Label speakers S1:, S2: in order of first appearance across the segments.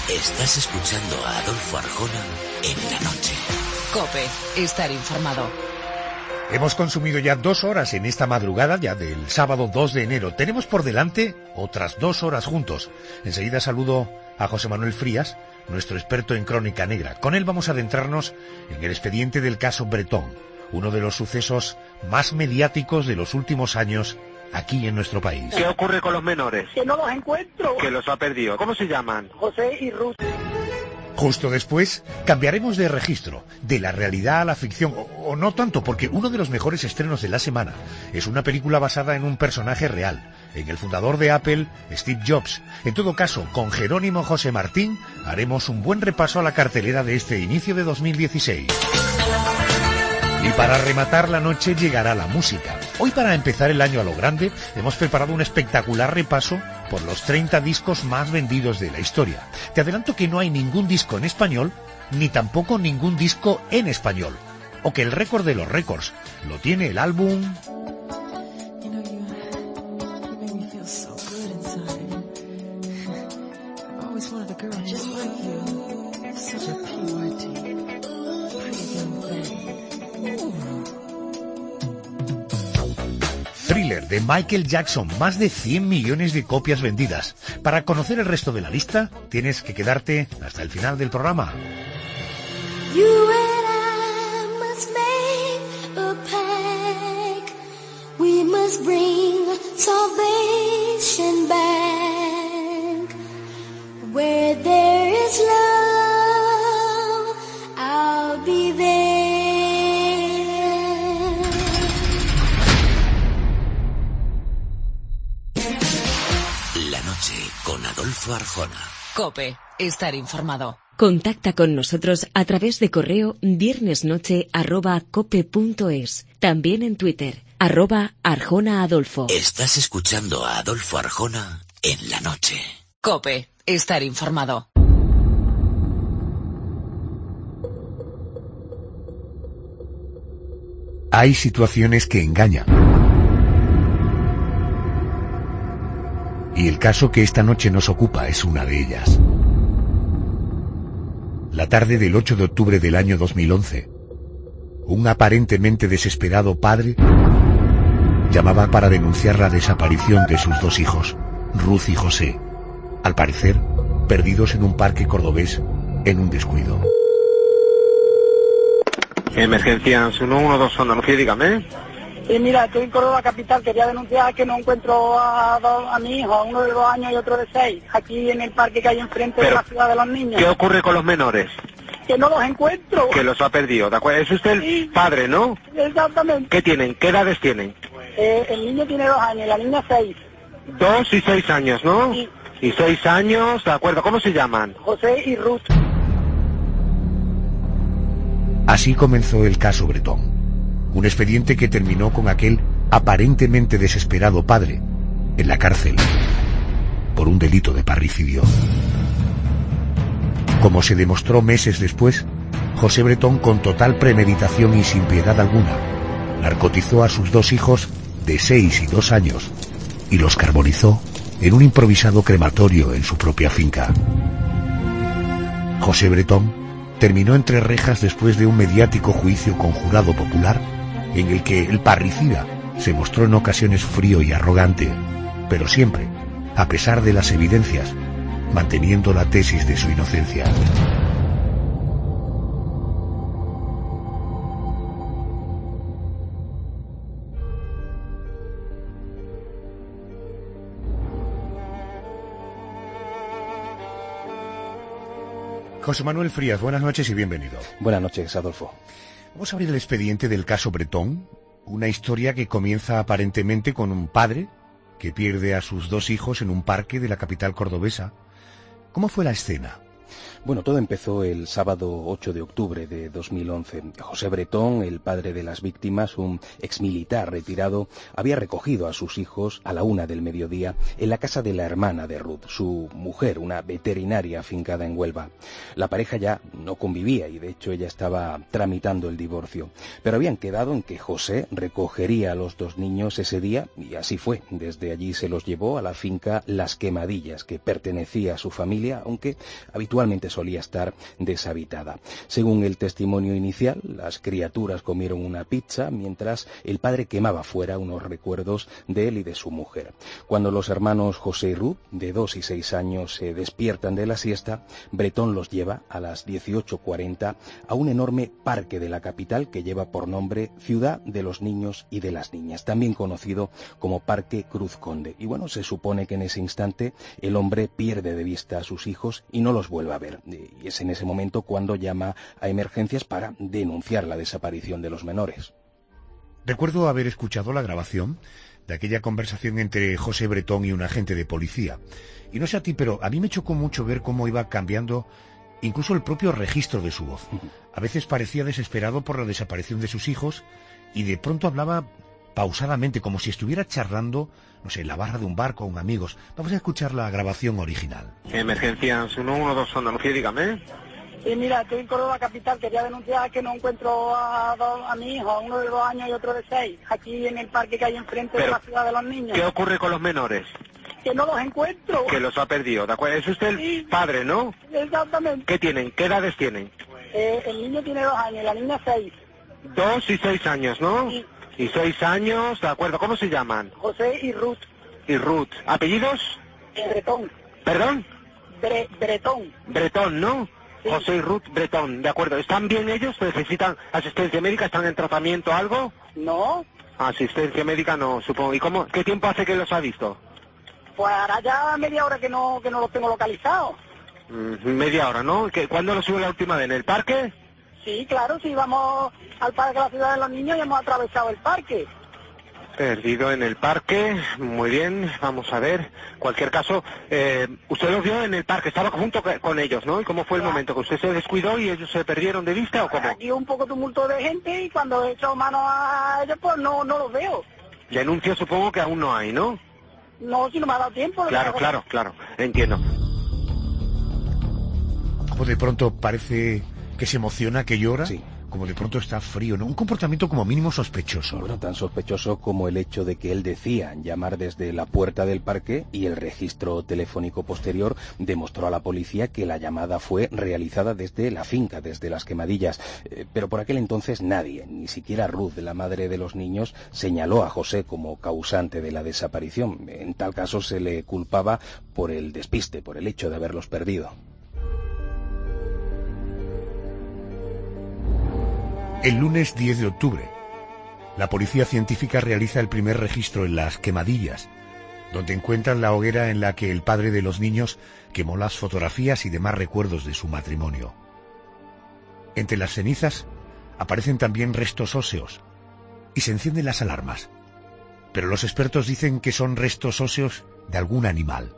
S1: Estás escuchando a Adolfo Arjona en la noche.
S2: COPE, estar informado.
S3: Hemos consumido ya 2 horas en esta madrugada, ya del sábado 2 de enero. Tenemos por delante otras 2 horas juntos. Enseguida saludo a José Manuel Frías, nuestro experto en crónica negra. Con él vamos a adentrarnos en el expediente del caso Bretón, uno de los sucesos más mediáticos de los últimos años aquí en nuestro país.
S4: ¿Qué ocurre con los menores?
S5: Que no los encuentro.
S4: Que los ha perdido. ¿Cómo se llaman?
S5: José y Ruth.
S3: Justo después cambiaremos de registro, de la realidad a la ficción, o no tanto, porque uno de los mejores estrenos de la semana es una película basada en un personaje real, en el fundador de Apple, Steve Jobs. En todo caso, con Jerónimo José Martín haremos un buen repaso a la cartelera de este inicio de 2016. Y para rematar la noche llegará la música. Hoy, para empezar el año a lo grande, hemos preparado un espectacular repaso por los 30 discos más vendidos de la historia. Te adelanto que no hay ningún disco en español, ni tampoco ningún disco en español. O que el récord de los récords lo tiene el álbum... Thriller de Michael Jackson, más de 100 millones de copias vendidas. Para conocer el resto de la lista, tienes que quedarte hasta el final del programa.
S6: You and I must make a pact. We must bring salvation back. Where there is love, I'll be there.
S1: Con Adolfo Arjona.
S2: COPE, estar informado.
S7: Contacta con nosotros a través de correo viernesnoche@cope.es. También en Twitter, @ArjonaAdolfo.
S1: Estás escuchando a Adolfo Arjona en la noche.
S2: COPE, estar informado.
S3: Hay situaciones que engañan. Y el caso que esta noche nos ocupa es una de ellas. La tarde del 8 de octubre del año 2011, un aparentemente desesperado padre llamaba para denunciar la desaparición de sus 2 hijos, Ruth y José, al parecer perdidos en un parque cordobés en un descuido.
S4: Emergencia 112 Andalucía, dígame.
S5: Sí, mira, estoy en Córdoba capital, quería denunciar que no encuentro a mi hijo, uno de 2 años y otro de 6, aquí en el parque que hay enfrente de la ciudad de los niños.
S4: ¿Qué ocurre con los menores?
S5: Que no los encuentro.
S4: Que los ha perdido, ¿de acuerdo? Es usted el padre, ¿no?
S5: Exactamente.
S4: ¿Qué tienen? ¿Qué edades tienen?
S5: El niño tiene 2 años, la niña 6.
S4: 2 y 6 años, ¿no?
S5: Sí.
S4: Y 6 años, ¿de acuerdo? ¿Cómo se llaman?
S5: José y Ruth.
S3: Así comenzó el caso Bretón. Un expediente que terminó con aquel aparentemente desesperado padre en la cárcel por un delito de parricidio. Como se demostró meses después, José Bretón, con total premeditación y sin piedad alguna, narcotizó a sus 2 hijos de 6 y 2 años y los carbonizó en un improvisado crematorio en su propia finca. José Bretón terminó entre rejas después de un mediático juicio con jurado popular en el que el parricida se mostró en ocasiones frío y arrogante, pero siempre, a pesar de las evidencias, manteniendo la tesis de su inocencia. José Manuel Frías, buenas noches y bienvenido.
S8: Buenas noches, Adolfo.
S3: Vamos a abrir el expediente del caso Bretón, una historia que comienza aparentemente con un padre que pierde a sus 2 hijos en un parque de la capital cordobesa. ¿Cómo fue la escena?
S8: Bueno, todo empezó el sábado 8 de octubre de 2011. José Bretón, el padre de las víctimas, un exmilitar retirado, había recogido a sus hijos a la 1 del mediodía en la casa de la hermana de Ruth, su mujer, una veterinaria afincada en Huelva. La pareja ya no convivía y de hecho ella estaba tramitando el divorcio. Pero habían quedado en que José recogería a los 2 niños ese día y así fue. Desde allí se los llevó a la finca Las Quemadillas, que pertenecía a su familia, aunque habitualmente habitualmente solía estar deshabitada. Según el testimonio inicial, las criaturas comieron una pizza mientras el padre quemaba fuera unos recuerdos de él y de su mujer. Cuando los hermanos José y Ruth, de 2 y 6 años, se despiertan de la siesta, Bretón los lleva a las 18:40 a un enorme parque de la capital que lleva por nombre Ciudad de los Niños y de las Niñas, también conocido como Parque Cruz Conde. Y bueno, se supone que en ese instante el hombre pierde de vista a sus hijos y no los vuelve a ver. Y es en ese momento cuando llama a emergencias para denunciar la desaparición de los menores.
S3: Recuerdo haber escuchado la grabación de aquella conversación entre José Bretón y un agente de policía. Y no sé a ti, pero a mí me chocó mucho ver cómo iba cambiando incluso el propio registro de su voz. A veces parecía desesperado por la desaparición de sus hijos y de pronto hablaba pausadamente, como si estuviera charlando, no sé, en la barra de un bar con amigos. Vamos a escuchar la grabación original.
S4: Emergencias 112 Andalucía, dígame.
S5: Sí, mira, estoy en Córdoba capital, quería denunciar que no encuentro a mi hijo, uno de 2 años y otro de 6, aquí en el parque que hay enfrente de la Ciudad de los Niños.
S4: ¿Qué ocurre con los menores?
S5: Que no los encuentro.
S4: Que los ha perdido, ¿de acuerdo? Es usted el padre, ¿no?
S5: Exactamente.
S4: ¿Qué tienen? ¿Qué edades tienen?
S5: El niño tiene 2 años y la niña 6.
S4: 2 y 6 años, ¿no?
S5: Sí.
S4: Y 6 años, ¿de acuerdo? ¿Cómo se llaman?
S5: José y Ruth.
S4: Y Ruth. ¿Apellidos?
S5: Bretón.
S4: ¿Perdón?
S5: Bretón.
S4: Bretón, ¿no? Sí. José y Ruth Bretón, de acuerdo. ¿Están bien ellos? ¿Necesitan asistencia médica? ¿Están en tratamiento o algo?
S5: No.
S4: Asistencia médica no, supongo. ¿Y cómo? ¿Qué tiempo hace que los ha visto?
S5: Pues ahora ya media hora que no los tengo localizados.
S4: Media hora, ¿no? ¿Cuándo los subió la última vez? ¿En el parque?
S5: Sí, claro, sí, vamos al parque de la Ciudad de los Niños y hemos atravesado el parque.
S4: Perdido en el parque, muy bien, vamos a ver. Cualquier caso, usted los vio en el parque, estaba junto con ellos, ¿no? ¿Y cómo fue el momento? ¿Que usted se descuidó y ellos se perdieron de vista o cómo?
S5: Aquí un poco tumulto de gente y cuando he hecho mano a ellos, pues no los veo.
S4: Denuncia supongo que aún no hay, ¿no?
S5: No, si no me ha dado tiempo.
S4: Claro, entiendo.
S3: Como de pronto parece que se emociona, que llora.
S8: Sí.
S3: Como de pronto está frío, ¿no? Un comportamiento como mínimo sospechoso.
S8: Bueno, tan sospechoso como el hecho de que él decía llamar desde la puerta del parque y el registro telefónico posterior demostró a la policía que la llamada fue realizada desde la finca, desde Las Quemadillas. Pero por aquel entonces nadie, ni siquiera Ruth, la madre de los niños, señaló a José como causante de la desaparición. En tal caso se le culpaba por el despiste, por el hecho de haberlos perdido.
S3: El lunes 10 de octubre, la policía científica realiza el primer registro en Las Quemadillas, donde encuentran la hoguera en la que el padre de los niños quemó las fotografías y demás recuerdos de su matrimonio. Entre las cenizas aparecen también restos óseos y se encienden las alarmas, pero los expertos dicen que son restos óseos de algún animal.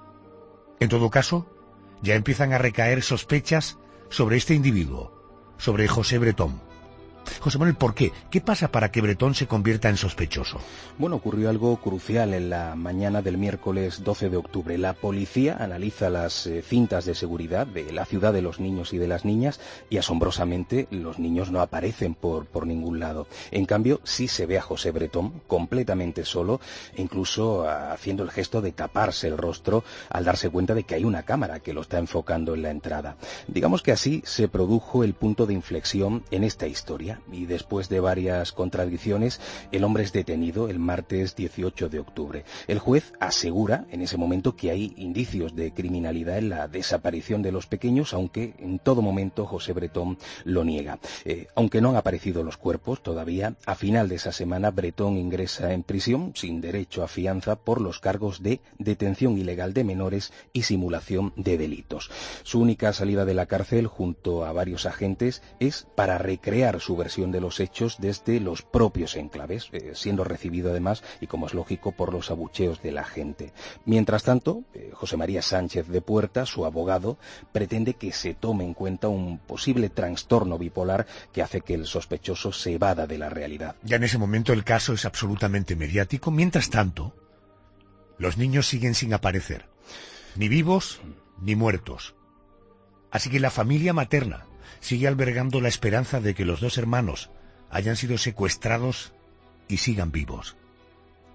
S3: En todo caso, ya empiezan a recaer sospechas sobre este individuo, sobre José Bretón. José Manuel, ¿por qué? ¿Qué pasa para que Bretón se convierta en sospechoso?
S8: Bueno, ocurrió algo crucial en la mañana del miércoles 12 de octubre. La policía analiza las cintas de seguridad de la Ciudad de los Niños y de las Niñas y, asombrosamente, los niños no aparecen por ningún lado. En cambio, sí se ve a José Bretón completamente solo, incluso haciendo el gesto de taparse el rostro al darse cuenta de que hay una cámara que lo está enfocando en la entrada. Digamos que así se produjo el punto de inflexión en esta historia. Y después de varias contradicciones, el hombre es detenido el martes 18 de octubre. El juez asegura en ese momento que hay indicios de criminalidad en la desaparición de los pequeños, aunque en todo momento José Bretón lo niega. Aunque no han aparecido los cuerpos todavía, a final de esa semana Bretón ingresa en prisión sin derecho a fianza por los cargos de detención ilegal de menores y simulación de delitos. Su única salida de la cárcel, junto a varios agentes, es para recrear su versión de los hechos desde los propios enclaves, siendo recibido además, y como es lógico, por los abucheos de la gente. Mientras tanto, José María Sánchez de Puerta, su abogado, pretende que se tome en cuenta un posible trastorno bipolar que hace que el sospechoso se evada de la realidad.
S3: Ya en ese momento el caso es absolutamente mediático. Mientras tanto, los niños siguen sin aparecer, ni vivos ni muertos. Así que la familia materna sigue albergando la esperanza de que los 2 hermanos hayan sido secuestrados y sigan vivos.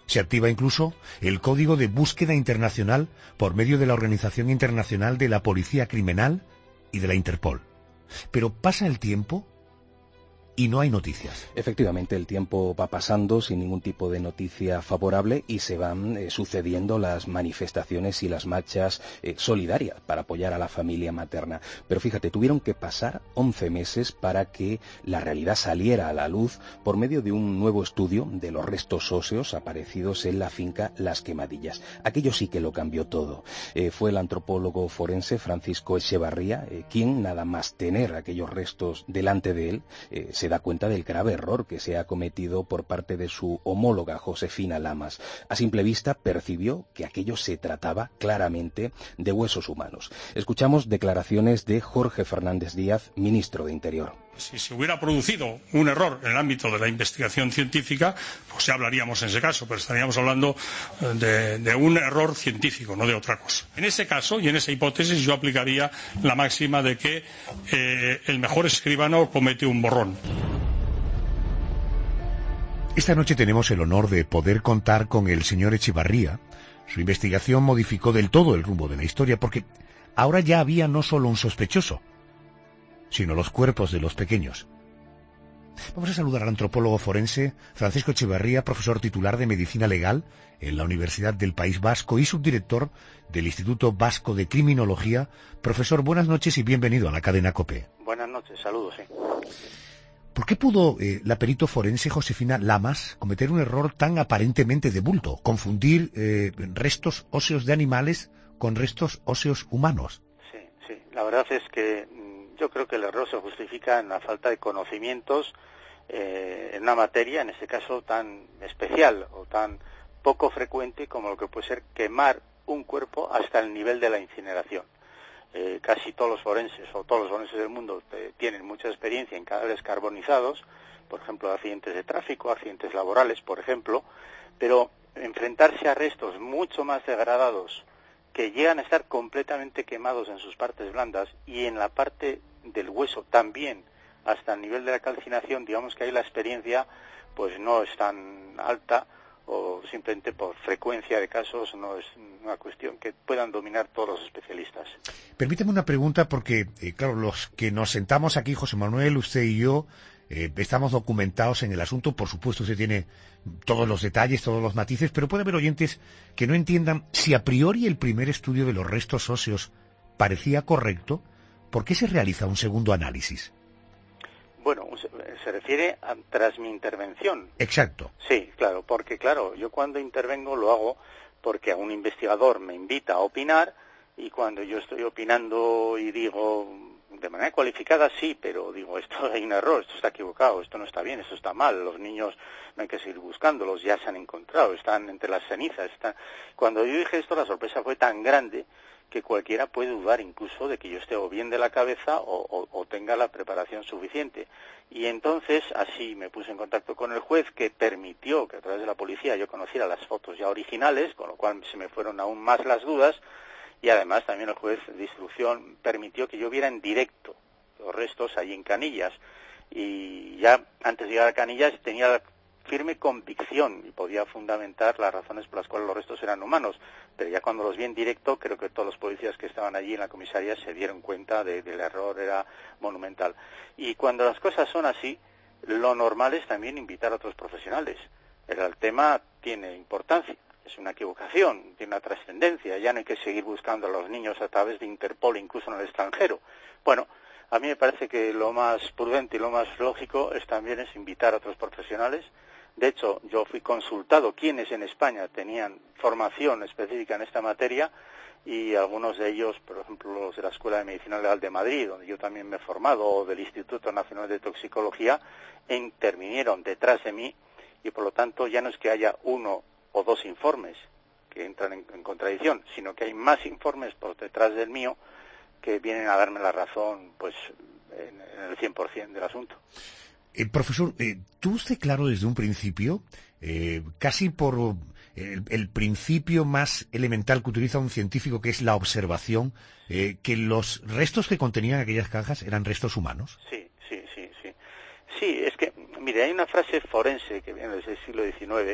S3: Se activa incluso el Código de Búsqueda Internacional por medio de la Organización Internacional de la Policía Criminal y de la Interpol. Pero pasa el tiempo y no hay noticias.
S8: Efectivamente, el tiempo va pasando sin ningún tipo de noticia favorable y se van sucediendo las manifestaciones y las marchas solidarias para apoyar a la familia materna. Pero fíjate, tuvieron que pasar 11 meses para que la realidad saliera a la luz por medio de un nuevo estudio de los restos óseos aparecidos en la finca Las Quemadillas. Aquello sí que lo cambió todo. Fue el antropólogo forense Francisco Echevarría quien, nada más tener aquellos restos delante de él, se da cuenta del grave error que se ha cometido por parte de su homóloga Josefina Lamas. A simple vista percibió que aquello se trataba claramente de huesos humanos. Escuchamos declaraciones de Jorge Fernández Díaz, ministro de Interior.
S9: Si se hubiera producido un error en el ámbito de la investigación científica, pues ya hablaríamos en ese caso, pero estaríamos hablando de un error científico, no de otra cosa. En ese caso y en esa hipótesis yo aplicaría la máxima de que el mejor escribano comete un borrón.
S3: Esta noche tenemos el honor de poder contar con el señor Echevarría. Su investigación modificó del todo el rumbo de la historia porque ahora ya había no solo un sospechoso, sino los cuerpos de los pequeños. Vamos a saludar al antropólogo forense Francisco Echevarría, profesor titular de Medicina Legal en la Universidad del País Vasco y subdirector del Instituto Vasco de Criminología. Profesor, buenas noches y bienvenido a la cadena COPE.
S10: Buenas noches, saludos.
S3: ¿Por qué pudo la perito forense Josefina Lamas cometer un error tan aparentemente de bulto, confundir restos óseos de animales con restos óseos humanos?
S10: Sí, la verdad es que yo creo que el error se justifica en la falta de conocimientos en una materia, en este caso tan especial o tan poco frecuente como lo que puede ser quemar un cuerpo hasta el nivel de la incineración. Casi todos los forenses o todos los forenses del mundo tienen mucha experiencia en cadáveres carbonizados, por ejemplo, accidentes de tráfico, accidentes laborales, por ejemplo, pero enfrentarse a restos mucho más degradados que llegan a estar completamente quemados en sus partes blandas y en la parte del hueso también hasta el nivel de la calcinación, digamos que ahí la experiencia pues no es tan alta o simplemente por frecuencia de casos no es una cuestión que puedan dominar todos los especialistas.
S3: Permíteme una pregunta porque, claro, los que nos sentamos aquí, José Manuel, usted y yo, estamos documentados en el asunto. Por supuesto, usted tiene todos los detalles, todos los matices, pero puede haber oyentes que no entiendan si a priori el primer estudio de los restos óseos parecía correcto, ¿por qué se realiza un segundo análisis?
S10: Bueno, se refiere a tras mi intervención.
S3: Exacto.
S10: Sí, claro, porque claro, yo cuando intervengo lo hago porque a un investigador me invita a opinar y cuando yo estoy opinando y digo de manera cualificada sí, pero digo esto hay un error, esto está equivocado, esto no está bien, esto está mal, los niños no hay que seguir buscándolos, ya se han encontrado, están entre las cenizas. Cuando yo dije esto la sorpresa fue tan grande que cualquiera puede dudar incluso de que yo esté o bien de la cabeza o tenga la preparación suficiente. Y entonces así me puse en contacto con el juez que permitió que a través de la policía yo conociera las fotos ya originales, con lo cual se me fueron aún más las dudas y además también el juez de instrucción permitió que yo viera en directo los restos allí en Canillas. Y ya antes de llegar a Canillas tenía la firme convicción y podía fundamentar las razones por las cuales los restos eran humanos, pero ya cuando los vi en directo creo que todos los policías que estaban allí en la comisaría se dieron cuenta del error, era monumental. Y cuando las cosas son así, lo normal es también invitar a otros profesionales. El tema tiene importancia, es una equivocación, tiene una trascendencia, ya no hay que seguir buscando a los niños a través de Interpol, incluso en el extranjero. Bueno, a mí me parece que lo más prudente y lo más lógico también es invitar a otros profesionales. De hecho, yo fui consultado quiénes en España tenían formación específica en esta materia y algunos de ellos, por ejemplo, los de la Escuela de Medicina Legal de Madrid, donde yo también me he formado, o del Instituto Nacional de Toxicología, intervinieron detrás de mí y, por lo tanto, ya no es que haya uno o dos informes que entran en contradicción, sino que hay más informes por detrás del mío que vienen a darme la razón pues en el 100% del asunto.
S3: Profesor, tuvo usted claro desde un principio, casi por el principio más elemental que utiliza un científico, que es la observación, que los restos que contenían aquellas cajas eran restos humanos?
S10: Sí, es que, mire, hay una frase forense que viene desde el siglo XIX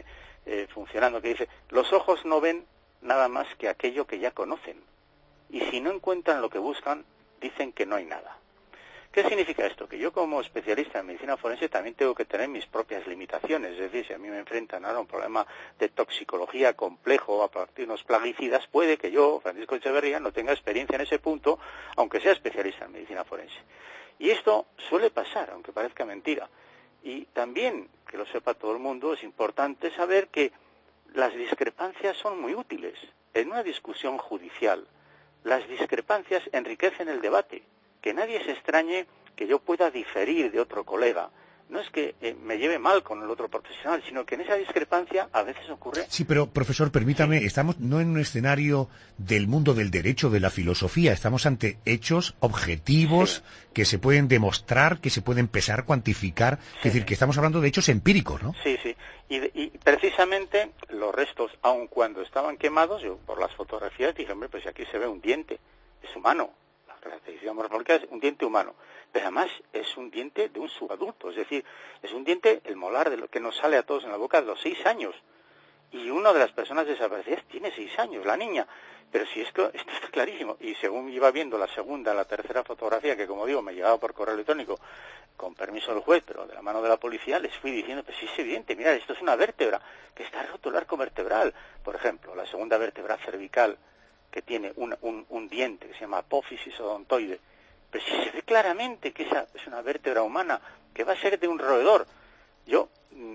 S10: funcionando, que dice, los ojos no ven nada más que aquello que ya conocen, y si no encuentran lo que buscan, dicen que no hay nada. ¿Qué significa esto? Que yo como especialista en medicina forense también tengo que tener mis propias limitaciones, es decir, si a mí me enfrentan ahora a un problema de toxicología complejo a partir de unos plaguicidas, puede que yo, Francisco Echeverría, no tenga experiencia en ese punto, aunque sea especialista en medicina forense. Y esto suele pasar, aunque parezca mentira. Y también, que lo sepa todo el mundo, es importante saber que las discrepancias son muy útiles. En una discusión judicial, las discrepancias enriquecen el debate. Que nadie se extrañe que yo pueda diferir de otro colega. No es que me lleve mal con el otro profesional, sino que en esa discrepancia a veces ocurre...
S3: Sí, pero profesor, permítame, estamos no en un escenario del mundo del derecho, de la filosofía, estamos ante hechos objetivos que se pueden demostrar, que se pueden pesar, cuantificar, es decir, que estamos hablando de hechos empíricos, ¿no?
S10: Sí, sí, y precisamente los restos, aun cuando estaban quemados, yo por las fotografías dije, hombre, pues aquí se ve un diente, es humano. La característica morfológica es un diente humano, pero además es un diente de un subadulto, es decir, es un diente, el molar de lo que nos sale a todos en la boca de los 6 años, y una de las personas desaparecidas tiene 6 años, la niña, pero si esto está clarísimo, y según iba viendo la segunda, la tercera fotografía, que como digo, me llegaba por correo electrónico, con permiso del juez, pero de la mano de la policía, les fui diciendo, pues sí es evidente, mira, esto es una vértebra, que está roto el arco vertebral, por ejemplo, la segunda vértebra cervical, que tiene un diente que se llama apófisis odontoide, pero si se ve claramente que esa es una vértebra humana, que va a ser de un roedor. Yo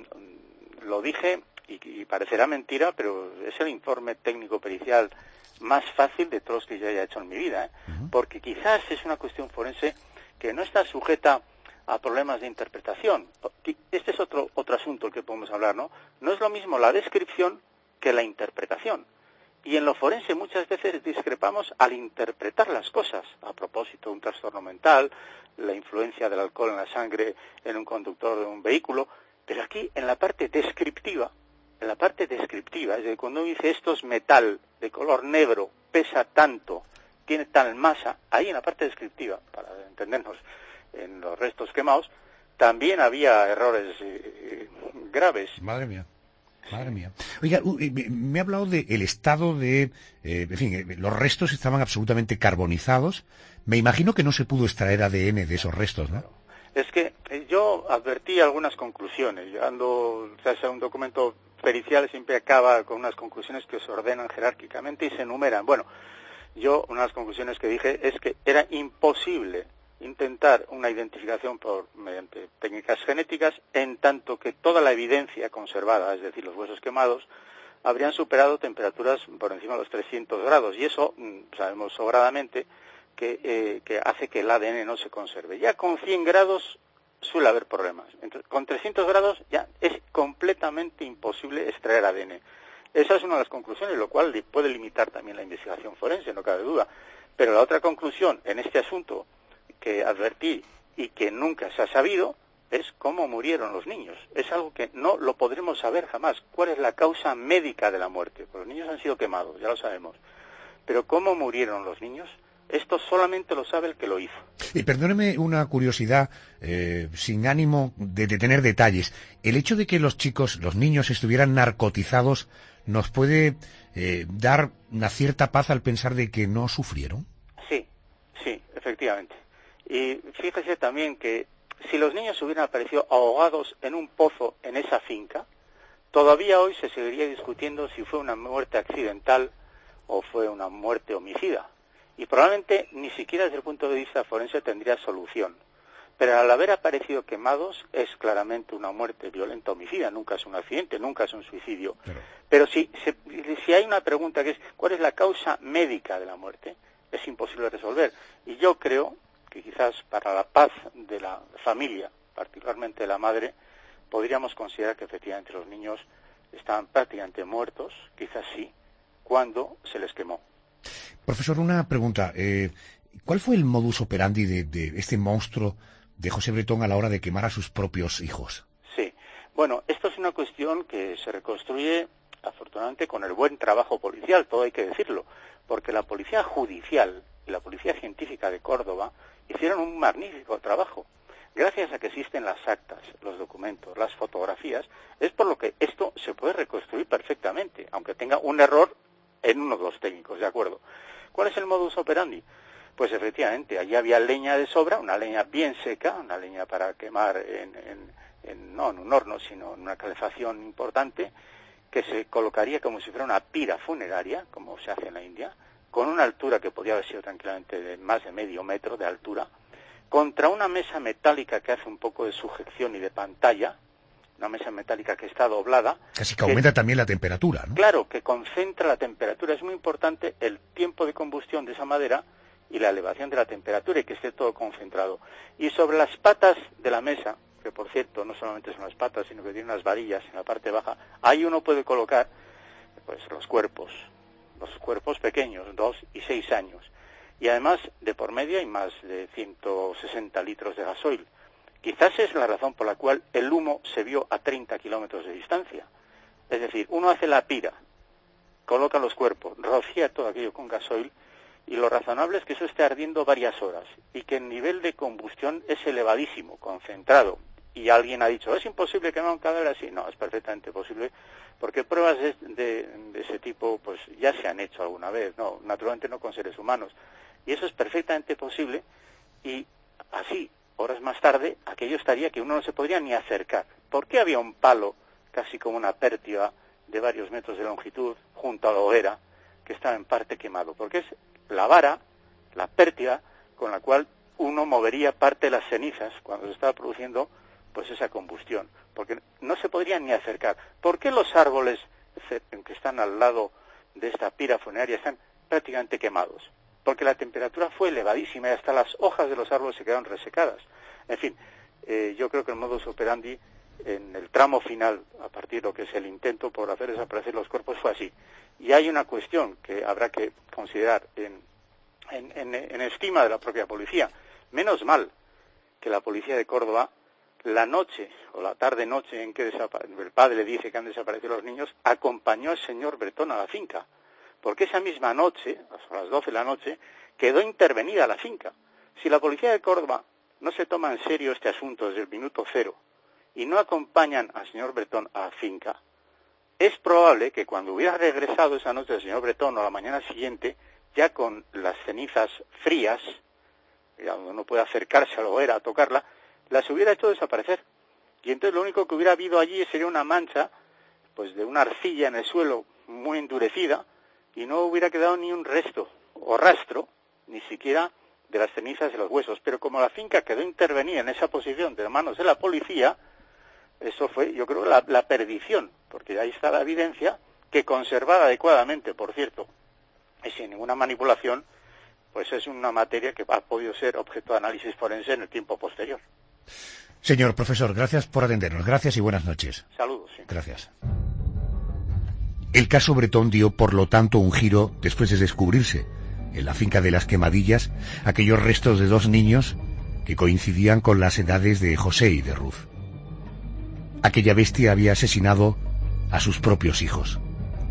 S10: lo dije, y parecerá mentira, pero es el informe técnico pericial más fácil de todos los que yo haya hecho en mi vida, porque quizás es una cuestión forense que no está sujeta a problemas de interpretación. Este es otro asunto del que podemos hablar, ¿no? No es lo mismo la descripción que la interpretación. Y en lo forense muchas veces discrepamos al interpretar las cosas, a propósito de un trastorno mental, la influencia del alcohol en la sangre en un conductor de un vehículo, pero aquí en la parte descriptiva, es decir, cuando uno dice esto es metal, de color negro, pesa tanto, tiene tal masa, ahí en la parte descriptiva, para entendernos, en los restos quemados, también había errores graves.
S3: Madre mía. Madre mía. Oiga, me ha hablado del estado de... en fin, los restos estaban absolutamente carbonizados. Me imagino que no se pudo extraer ADN de esos restos, ¿no?
S10: Es que yo advertí algunas conclusiones. O sea, un documento pericial siempre acaba con unas conclusiones que se ordenan jerárquicamente y se enumeran. Bueno, yo una de las conclusiones que dije es que era imposible intentar una identificación mediante técnicas genéticas, en tanto que toda la evidencia conservada, es decir, los huesos quemados, habrían superado temperaturas por encima de los 300 grados, y eso sabemos sobradamente que hace que el ADN no se conserve. Ya con 100 grados suele haber problemas. Entonces, con 300 grados ya es completamente imposible extraer ADN. Esa es una de las conclusiones, lo cual puede limitar también la investigación forense, no cabe duda. Pero la otra conclusión en este asunto que advertí y que nunca se ha sabido es cómo murieron los niños. Es algo que no lo podremos saber jamás. ¿Cuál es la causa médica de la muerte? Pues los niños han sido quemados, ya lo sabemos. Pero ¿cómo murieron los niños? Esto solamente lo sabe el que lo hizo.
S3: Y perdóneme una curiosidad, sin ánimo de tener detalles. El hecho de que los niños estuvieran narcotizados, ¿nos puede dar una cierta paz al pensar de que no sufrieron?
S10: Sí, efectivamente. Y fíjese también que si los niños hubieran aparecido ahogados en un pozo en esa finca, todavía hoy se seguiría discutiendo si fue una muerte accidental o fue una muerte homicida. Y probablemente ni siquiera desde el punto de vista forense tendría solución. Pero al haber aparecido quemados es claramente una muerte violenta homicida, nunca es un accidente, nunca es un suicidio. Pero si hay una pregunta que es ¿cuál es la causa médica de la muerte? Es imposible resolver. Y yo creo que quizás para la paz de la familia, particularmente de la madre, podríamos considerar que efectivamente los niños estaban prácticamente muertos, quizás sí, cuando se les quemó.
S3: Profesor, una pregunta. ¿Cuál fue el modus operandi de este monstruo de José Bretón a la hora de quemar a sus propios hijos?
S10: Sí. Bueno, esto es una cuestión que se reconstruye, afortunadamente, con el buen trabajo policial, todo hay que decirlo, porque la policía judicial y la policía científica de Córdoba hicieron un magnífico trabajo. gracias a que existen las actas, los documentos, las fotografías, es por lo que esto se puede reconstruir perfectamente, aunque tenga un error en uno de los técnicos, ¿de acuerdo? ¿Cuál es el modus operandi? Pues efectivamente, allí había leña de sobra, una leña bien seca, una leña para quemar no en un horno, sino en una calefacción importante, que se colocaría como si fuera una pira funeraria, como se hace en la India, con una altura que podía haber sido tranquilamente de más de medio metro de altura, contra una mesa metálica que hace un poco de sujeción y de pantalla, una mesa metálica que está doblada.
S3: Casi que aumenta también la temperatura, ¿no?
S10: Claro, que concentra la temperatura. Es muy importante el tiempo de combustión de esa madera y la elevación de la temperatura y que esté todo concentrado. Y sobre las patas de la mesa, que por cierto no solamente son las patas, sino que tiene unas varillas en la parte baja, ahí uno puede colocar pues los cuerpos pequeños, 2 y 6 años. Y además, de por medio hay más de 160 litros de gasoil. Quizás es la razón por la cual el humo se vio a 30 kilómetros de distancia. Es decir, uno hace la pira, coloca los cuerpos, rocía todo aquello con gasoil, y lo razonable es que eso esté ardiendo varias horas, y que el nivel de combustión es elevadísimo, concentrado. Y alguien ha dicho, ¿es imposible quemar un cadáver así? No, es perfectamente posible, porque pruebas de ese tipo pues ya se han hecho alguna vez, no, naturalmente no con seres humanos. Y eso es perfectamente posible, y así, horas más tarde, aquello estaría que uno no se podría ni acercar. ¿Por qué había un palo, casi como una pértiga, de varios metros de longitud, junto a la hoguera, que estaba en parte quemado? Porque es la vara, la pértiga, con la cual uno movería parte de las cenizas cuando se estaba produciendo pues esa combustión, porque no se podría ni acercar. ¿Por qué los árboles que están al lado de esta pira funeraria están prácticamente quemados? Porque la temperatura fue elevadísima y hasta las hojas de los árboles se quedaron resecadas. En fin, yo creo que el modus operandi en el tramo final, a partir de lo que es el intento por hacer desaparecer los cuerpos, fue así. Y hay una cuestión que habrá que considerar en estima de la propia policía. Menos mal que la policía de Córdoba, la noche o la tarde-noche en que el padre dice que han desaparecido los niños, acompañó al señor Bretón a la finca. Porque esa misma noche, a las 12 de la noche, quedó intervenida la finca. Si la policía de Córdoba no se toma en serio este asunto desde el minuto cero y no acompañan al señor Bretón a la finca, es probable que cuando hubiera regresado esa noche el señor Bretón o la mañana siguiente, ya con las cenizas frías, ya donde uno puede acercarse a la hoguera a tocarla, las hubiera hecho desaparecer. Y entonces lo único que hubiera habido allí sería una mancha pues de una arcilla en el suelo muy endurecida, y no hubiera quedado ni un resto o rastro, ni siquiera de las cenizas y los huesos. Pero como la finca quedó intervenida en esa posición de manos de la policía, eso fue, yo creo, la perdición, porque ahí está la evidencia, que conservada adecuadamente, por cierto, y sin ninguna manipulación, pues es una materia que ha podido ser objeto de análisis forense en el tiempo posterior.
S3: Señor profesor, gracias por atendernos. Gracias y buenas noches.
S10: Saludos. Sí.
S3: Gracias. El caso Bretón dio, por lo tanto, un giro después de descubrirse, en la finca de las Quemadillas, aquellos restos de 2 niños que coincidían con las edades de José y de Ruth. Aquella bestia había asesinado a sus propios hijos.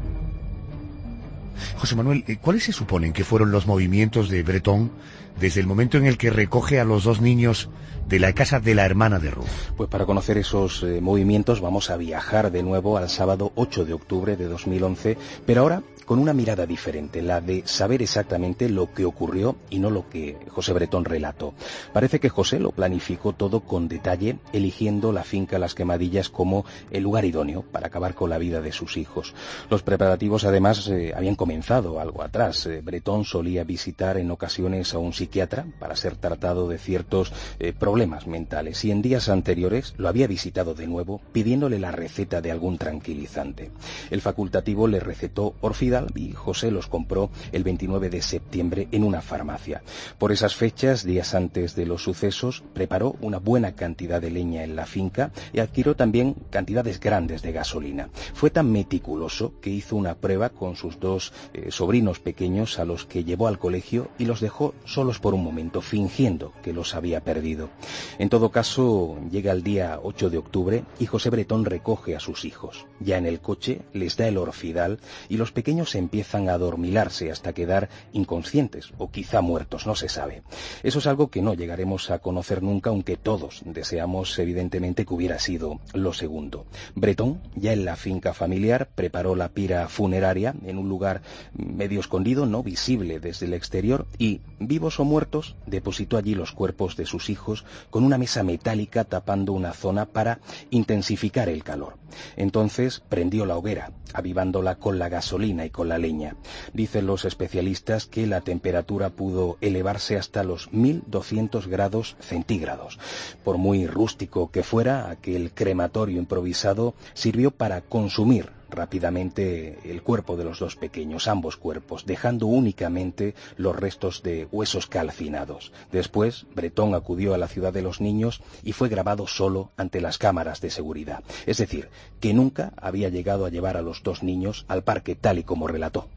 S3: José Manuel, ¿cuáles se suponen que fueron los movimientos de Bretón desde el momento en el que recoge a los 2 niños de la casa de la hermana de Ruth?
S8: Pues para conocer esos movimientos vamos a viajar de nuevo al sábado 8 de octubre de 2011, pero ahora con una mirada diferente, la de saber exactamente lo que ocurrió y no lo que José Bretón relató. Parece que José lo planificó todo con detalle, eligiendo la finca Las Quemadillas como el lugar idóneo para acabar con la vida de sus hijos. Los preparativos además habían comenzado algo atrás. Bretón solía visitar en ocasiones a un psiquiatra para ser tratado de ciertos problemas mentales, y en días anteriores lo había visitado de nuevo pidiéndole la receta de algún tranquilizante. El facultativo le recetó Orfidal y José los compró el 29 de septiembre en una farmacia. Por esas fechas, días antes de los sucesos, preparó una buena cantidad de leña en la finca y adquirió también cantidades grandes de gasolina. Fue tan meticuloso que hizo una prueba con sus 2 sobrinos pequeños, a los que llevó al colegio y los dejó solos por un momento, fingiendo que los había perdido. En todo caso, llega el día 8 de octubre y José Bretón recoge a sus hijos. Ya en el coche les da el Orfidal y los pequeños niños empiezan a adormilarse hasta quedar inconscientes o quizá muertos, no se sabe. Eso es algo que no llegaremos a conocer nunca, aunque todos deseamos evidentemente que hubiera sido lo segundo. Bretón, ya en la finca familiar, preparó la pira funeraria en un lugar medio escondido, no visible desde el exterior, y, vivos o muertos, depositó allí los cuerpos de sus hijos con una mesa metálica tapando una zona para intensificar el calor. Entonces prendió la hoguera, avivándola con la gasolina y con la leña. Dicen los especialistas que la temperatura pudo elevarse hasta los 1200 grados centígrados. Por muy rústico que fuera, aquel crematorio improvisado sirvió para consumir rápidamente el cuerpo de los dos pequeños, ambos cuerpos, dejando únicamente los restos de huesos calcinados. Después, Bretón acudió a la ciudad de los niños y fue grabado solo ante las cámaras de seguridad. Es decir, que nunca había llegado a llevar a los dos niños al parque tal y como relató.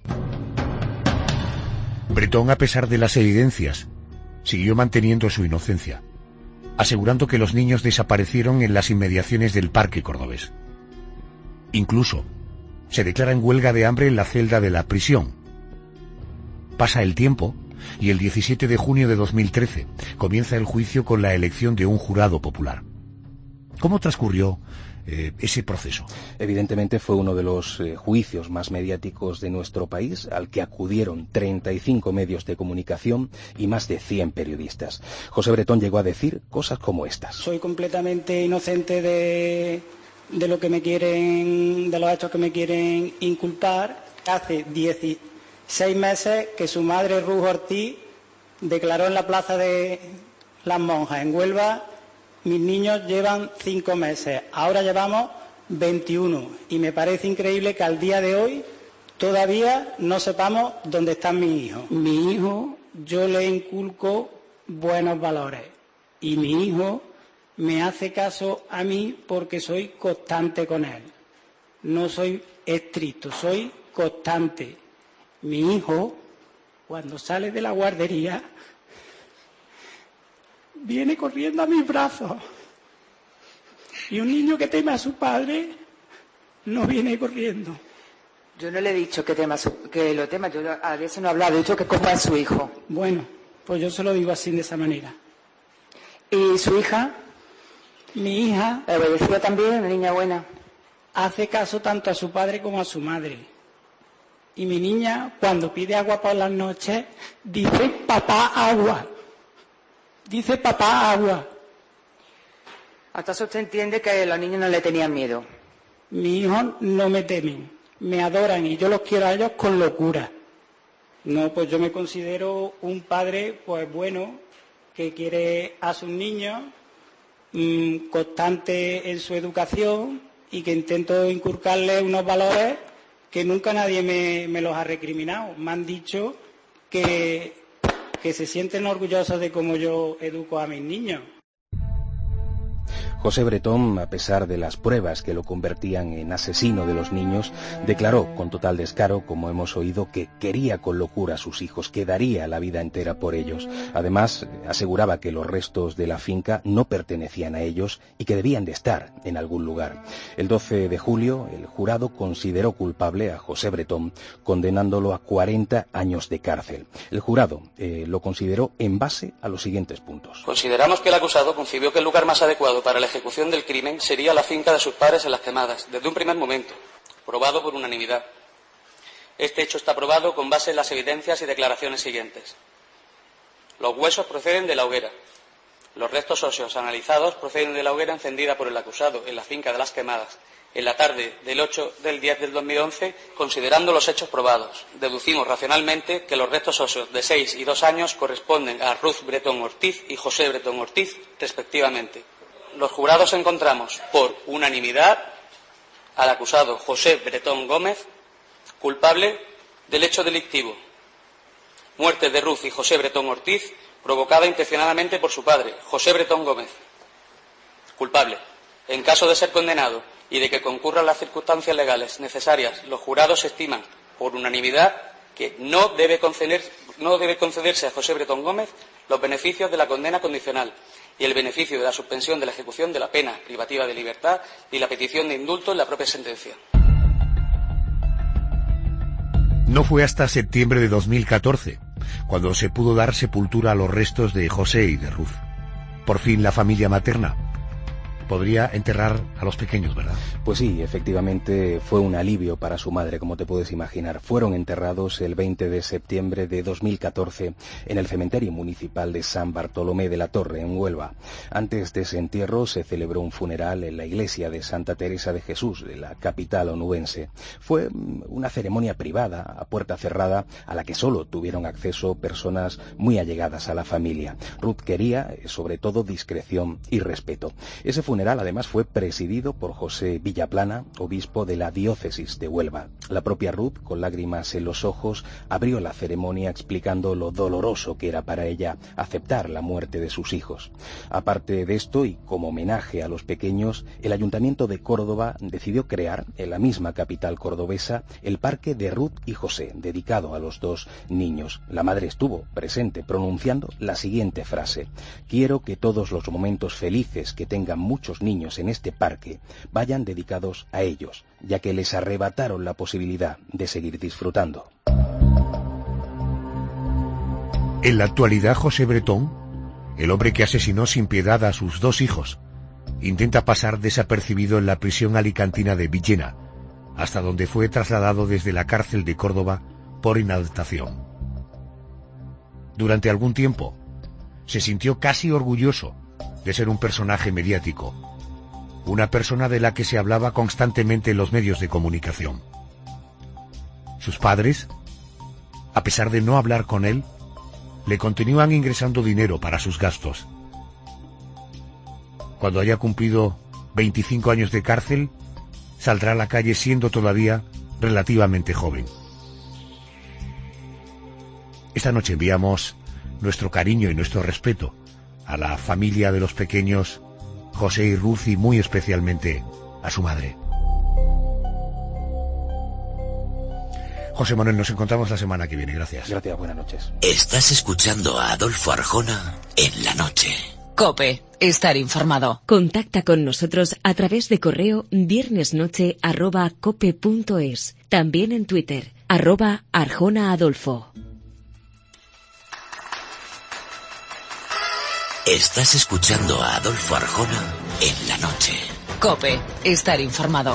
S3: Bretón, a pesar de las evidencias, siguió manteniendo su inocencia, asegurando que los niños desaparecieron en las inmediaciones del parque cordobés. Incluso se declara en huelga de hambre en la celda de la prisión. Pasa el tiempo y el 17 de junio de 2013 comienza el juicio con la elección de un jurado popular. ¿Cómo transcurrió ese proceso?
S8: Evidentemente fue uno de los juicios más mediáticos de nuestro país, al que acudieron 35 medios de comunicación y más de 100 periodistas. José Bretón llegó a decir cosas como estas.
S5: Soy completamente inocente de lo que me quieren, de los hechos que me quieren inculpar. Hace 16 meses que su madre, Ruth Ortiz, declaró en la plaza de las Monjas, en Huelva: mis niños llevan 5 meses, ahora llevamos 21. Y me parece increíble que al día de hoy todavía no sepamos dónde están mis hijos. Mi hijo, yo le inculco buenos valores. Y mi hijo me hace caso a mí porque soy constante con él. No soy estricto, soy constante. Mi hijo, cuando sale de la guardería, viene corriendo a mis brazos. Y un niño que teme a su padre no viene corriendo.
S11: Yo no le he dicho que lo tema, yo a veces no he hablado, he dicho que coja a su hijo.
S5: Bueno, pues yo se lo digo así, de esa manera.
S11: ¿Y su hija?
S5: Mi hija...
S11: ¿Obedeció también, una niña buena?
S5: Hace caso tanto a su padre como a su madre. Y mi niña, cuando pide agua por las noches, dice: papá, agua. Dice: papá, agua.
S11: ¿Acaso usted entiende que los niños no le tenían miedo?
S5: Mis hijos no me temen, me adoran y yo los quiero a ellos con locura. No, pues yo me considero un padre, pues bueno, que quiere a sus niños, constante en su educación y que intento inculcarles unos valores que nunca nadie me los ha recriminado. Me han dicho que se sienten orgullosos de cómo yo educo a mis niños.
S8: José Bretón, a pesar de las pruebas que lo convertían en asesino de los niños, declaró con total descaro, como hemos oído, que quería con locura a sus hijos, que daría la vida entera por ellos. Además, aseguraba que los restos de la finca no pertenecían a ellos y que debían de estar en algún lugar. El 12 de julio, el jurado consideró culpable a José Bretón, condenándolo a 40 años de cárcel. El jurado lo consideró en base a los siguientes puntos.
S12: Consideramos que el acusado concibió que el lugar más adecuado para la ejecución del crimen sería la finca de sus padres en Las Quemadas, desde un primer momento, probado por unanimidad. Este hecho está probado con base en las evidencias y declaraciones siguientes. Los huesos proceden de la hoguera. Los restos óseos analizados proceden de la hoguera encendida por el acusado en la finca de Las Quemadas en la tarde del 8 del 10 del 2011, considerando los hechos probados. Deducimos racionalmente que los restos óseos de 6 y 2 años corresponden a Ruth Bretón Ortiz y José Bretón Ortiz, respectivamente. Los jurados encontramos, por unanimidad, al acusado José Bretón Gómez culpable del hecho delictivo. Muerte de Ruth y José Bretón Ortiz provocada intencionadamente por su padre, José Bretón Gómez. Culpable. En caso de ser condenado y de que concurran las circunstancias legales necesarias, los jurados estiman, por unanimidad, que no debe concederse a José Bretón Gómez los beneficios de la condena condicional y el beneficio de la suspensión de la ejecución de la pena privativa de libertad y la petición de indulto en la propia sentencia.
S3: No fue hasta septiembre de 2014 cuando se pudo dar sepultura a los restos de José y de Ruth. Por fin la familia materna podría enterrar a los pequeños, ¿verdad?
S8: Pues sí, efectivamente fue un alivio para su madre, como te puedes imaginar. Fueron enterrados el 20 de septiembre de 2014 en el cementerio municipal de San Bartolomé de la Torre, en Huelva. Antes de ese entierro se celebró un funeral en la iglesia de Santa Teresa de Jesús, de la capital onubense. Fue una ceremonia privada, a puerta cerrada, a la que solo tuvieron acceso personas muy allegadas a la familia. Ruth quería, sobre todo, discreción y respeto. Ese funeral además fue presidido por José Villaplana, obispo de la diócesis de Huelva. La propia Ruth, con lágrimas en los ojos, abrió la ceremonia explicando lo doloroso que era para ella aceptar la muerte de sus hijos. Aparte de esto, y como homenaje a los pequeños, el Ayuntamiento de Córdoba decidió crear, en la misma capital cordobesa, el Parque de Ruth y José, dedicado a los dos niños. La madre estuvo presente pronunciando la siguiente frase: quiero que todos los momentos felices que tengan muchos niños en este parque vayan dedicados a ellos, ya que les arrebataron la posibilidad de seguir disfrutando.
S3: En la actualidad, José Bretón, el hombre que asesinó sin piedad a sus dos hijos, intenta pasar desapercibido en la prisión alicantina de Villena, hasta donde fue trasladado desde la cárcel de Córdoba por inhabilitación. Durante algún tiempo, se sintió casi orgulloso de ser un personaje mediático, una persona de la que se hablaba constantemente en los medios de comunicación. Sus padres, a pesar de no hablar con él, le continúan ingresando dinero para sus gastos. Cuando haya cumplido 25 años de cárcel, saldrá a la calle siendo todavía relativamente joven. Esta noche enviamos nuestro cariño y nuestro respeto a la familia de los pequeños José y Ruth, y muy especialmente a su madre. José Manuel, nos encontramos la semana que viene. Gracias.
S8: Gracias, buenas noches.
S1: Estás escuchando a Adolfo Arjona en la noche.
S2: COPE, estar informado.
S7: Contacta con nosotros a través de correo viernesnoche@cope.es. También en Twitter, @ArjonaAdolfo.
S1: Estás escuchando a Adolfo Arjona en la noche.
S2: COPE, estar informado.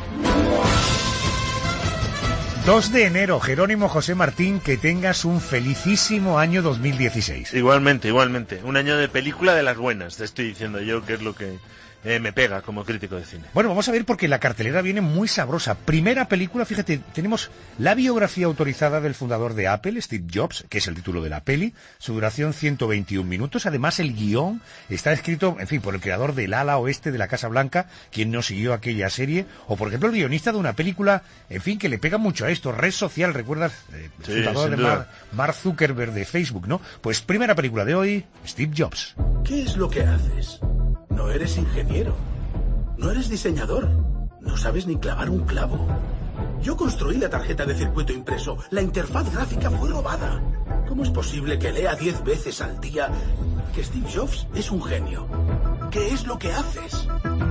S3: 2 de enero, Jerónimo José Martín, que tengas un felicísimo año 2016.
S13: Igualmente. Un año de película de las buenas, te estoy diciendo yo, que es lo que me pega como crítico de cine.
S3: Bueno, vamos a ver, porque la cartelera viene muy sabrosa. Primera película, fíjate, tenemos la biografía autorizada del fundador de Apple, Steve Jobs, que es el título de la peli, su duración 121 minutos. Además, el guión está escrito, en fin, por el creador del ala oeste de la Casa Blanca, quien no siguió aquella serie, o por ejemplo el guionista de una película, en fin, que le pega mucho a esto, Red Social, ¿recuerdas?
S13: Sí,
S3: fundador de Mark Zuckerberg de Facebook, ¿no? Pues primera película de hoy, Steve Jobs.
S14: ¿Qué es lo que haces? No eres ingeniero, no eres diseñador, no sabes ni clavar un clavo. Yo construí la tarjeta de circuito impreso, la interfaz gráfica fue robada. ¿Cómo es posible que lea 10 veces al día que Steve Jobs es un genio? ¿Qué es lo que haces?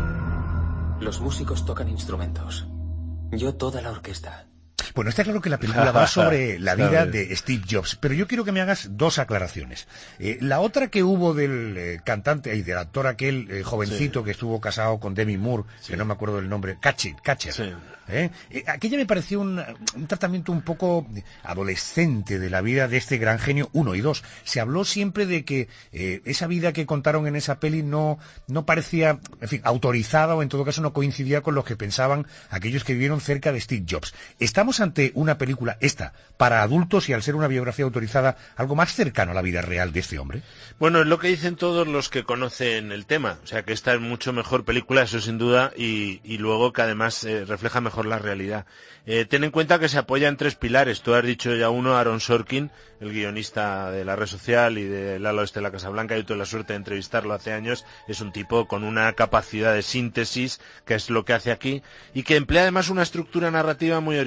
S15: Los músicos tocan instrumentos, yo toda la orquesta.
S3: Bueno, está claro que la película va sobre la vida de Steve Jobs, pero yo quiero que me hagas dos aclaraciones. La otra que hubo del cantante y del actor aquel jovencito que estuvo casado con Demi Moore, que no me acuerdo del nombre, Catcher. Sí. Aquella me pareció un tratamiento un poco adolescente de la vida de este gran genio. 1 y 2. Se habló siempre de que esa vida que contaron en esa peli no parecía, en fin, autorizada, o en todo caso no coincidía con lo que pensaban aquellos que vivieron cerca de Steve Jobs. Estamos ante una película, para adultos, y al ser una biografía autorizada, algo más cercano a la vida real de este hombre.
S13: Bueno, es lo que dicen todos los que conocen el tema. O sea, que esta es mucho mejor película, eso sin duda, y luego que además refleja mejor la realidad. Ten en cuenta que se apoya en 3 pilares. Tú has dicho ya uno, Aaron Sorkin, el guionista de La Red Social y del ala oeste de la Casa Blanca. Yo tuve la suerte de entrevistarlo hace años. Es un tipo con una capacidad de síntesis, que es lo que hace aquí, y que emplea además una estructura narrativa muy original.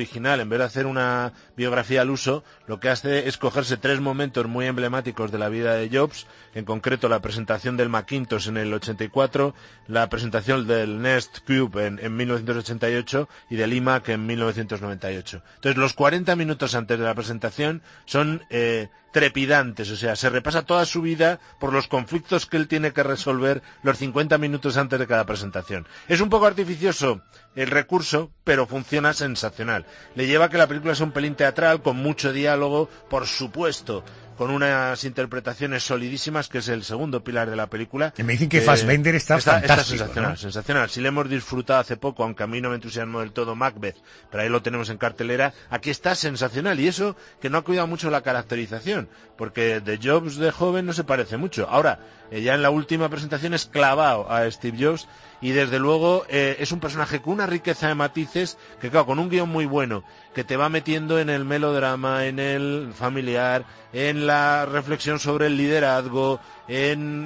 S13: en vez de hacer una biografía al uso, lo que hace es cogerse 3 momentos muy emblemáticos de la vida de Jobs, en concreto la presentación del Macintosh en el 84, la presentación del Nest Cube en 1988 y del iMac en 1998. Entonces, los 40 minutos antes de la presentación son trepidantes, o sea, se repasa toda su vida por los conflictos que él tiene que resolver los 50 minutos antes de cada presentación. Es un poco artificioso el recurso, pero funciona sensacional. Le lleva a que la película sea un pelín teatral, con mucho diálogo, por supuesto, con unas interpretaciones solidísimas, que es el segundo pilar de la película.
S3: Y me dicen que Fassbender está fantástico,
S13: está sensacional,
S3: ¿no?
S13: Sensacional. Si le hemos disfrutado hace poco, aunque a mí no me entusiasmó del todo Macbeth, pero ahí lo tenemos en cartelera, aquí está sensacional. Y eso que no ha cuidado mucho la caracterización, porque de Jobs de joven no se parece mucho. Ahora, ya en la última presentación es clavado a Steve Jobs, y desde luego es un personaje con una riqueza de matices que, claro, con un guión muy bueno, que te va metiendo en el melodrama, en el familiar, en la reflexión sobre el liderazgo, en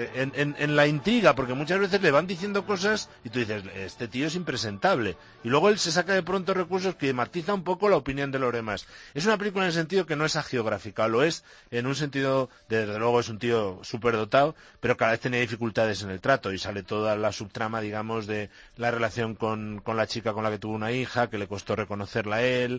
S13: la intriga, porque muchas veces le van diciendo cosas y tú dices, este tío es impresentable, y luego él se saca de pronto recursos que matiza un poco la opinión de los demás. Es una película en el sentido que no es agiográfica, lo es en un sentido, desde luego es un tío superdotado, pero cada vez tenía dificultades en el trato, y sale toda la subtrama, digamos, de la relación con la chica con la que tuvo una hija, que le costó reconocerla a él,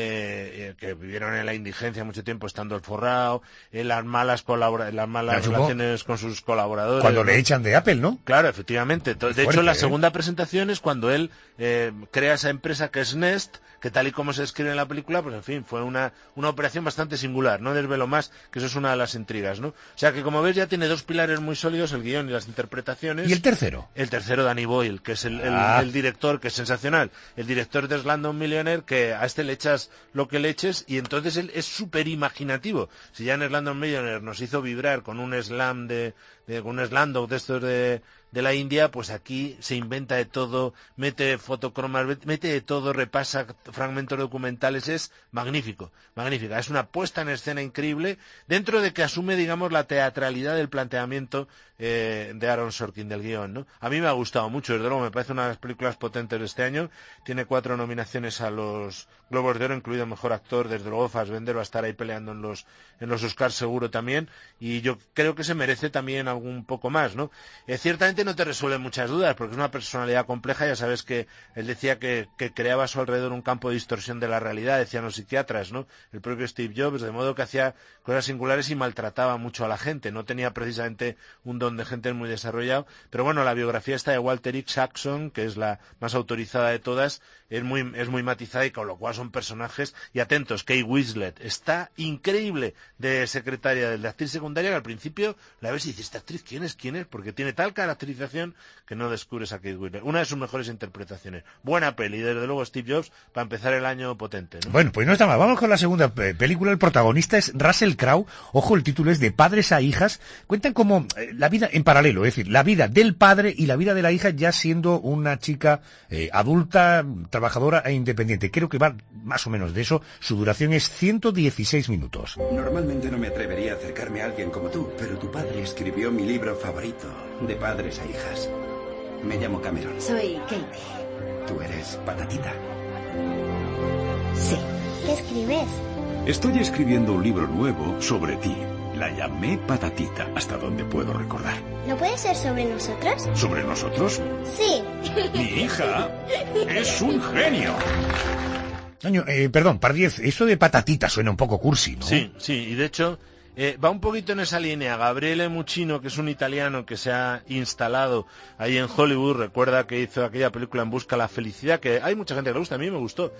S13: que vivieron en la indigencia mucho tiempo estando el forrado, las malas relaciones con sus colaboradores.
S3: Cuando le echan de Apple, ¿no?
S13: Claro, efectivamente. De hecho, la segunda presentación es cuando él crea esa empresa que es Nest, que tal y como se describe en la película, pues en fin, fue una operación bastante singular. No desvelo más, que eso es una de las intrigas, ¿no? O sea que, como ves, ya tiene 2 pilares muy sólidos, el guión y las interpretaciones.
S3: ¿Y el tercero?
S13: El tercero, Danny Boyle, que es el director, que es sensacional. El director de Slumdog Millionaire, que a este le echas lo que le eches, y entonces él es súper imaginativo. Si ya en Slumdog Millionaire nos hizo vibrar con un slam con un Slumdog de estos de la India, pues aquí se inventa de todo, mete fotocromas, mete de todo, repasa fragmentos documentales, es magnífico, magnífica. Es una puesta en escena increíble, dentro de que asume, digamos, la teatralidad del planteamiento de Aaron Sorkin, del guión, ¿no? A mí me ha gustado mucho, desde luego me parece una de las películas potentes de este año. Tiene 4 nominaciones a los Globos de Oro, incluido Mejor Actor. Desde luego Fassbender va a estar ahí peleando en los Oscars seguro también, y yo creo que se merece también algún poco más, ¿no? Ciertamente no te resuelve muchas dudas, porque es una personalidad compleja. Ya sabes que él decía que creaba a su alrededor un campo de distorsión de la realidad, decían los psiquiatras, ¿no? El propio Steve Jobs, de modo que hacía cosas singulares y maltrataba mucho a la gente. No tenía precisamente un don de gente muy desarrollado, pero bueno, la biografía esta de Walter Isaacson, que es la más autorizada de todas, es muy matizada, y con lo cual son personajes. Y atentos, Kate Winslet está increíble de secretaria, de actriz secundaria, que al principio la ves y dices, ¿esta actriz quién es? Porque tiene tal caracterización que no descubres a Kate Winslet. Una de sus mejores interpretaciones. Buena peli, desde luego Steve Jobs, para empezar el año potente, ¿no?
S3: Bueno, pues no está mal. Vamos con la segunda película. El protagonista es Russell Crowe. Ojo, el título es De padres a hijas. Cuentan como la vida en paralelo, es decir, la vida del padre y la vida de la hija, ya siendo una chica adulta, trabajadora e independiente. Creo que va más o menos de eso. Su duración es 116 minutos.
S16: Normalmente no me atrevería a acercarme a alguien como tú, pero tu padre escribió mi libro favorito, De padres a hijas. Me llamo Cameron.
S17: Soy Katie.
S16: ¿Tú eres Patatita?
S17: Sí.
S6: ¿Qué escribes?
S18: Estoy escribiendo un libro nuevo sobre ti. La llamé Patatita, hasta donde puedo recordar.
S6: ¿No puede ser sobre nosotros?
S18: ¿Sobre nosotros?
S6: Sí.
S18: Mi hija es un genio.
S3: Perdón, Pardiez, esto de Patatita suena un poco cursi, ¿no?
S13: Sí, y de hecho va un poquito en esa línea. Gabriele Muccino, que es un italiano que se ha instalado ahí en Hollywood, recuerda que hizo aquella película En busca de la felicidad, que hay mucha gente que le gusta, a mí me gustó.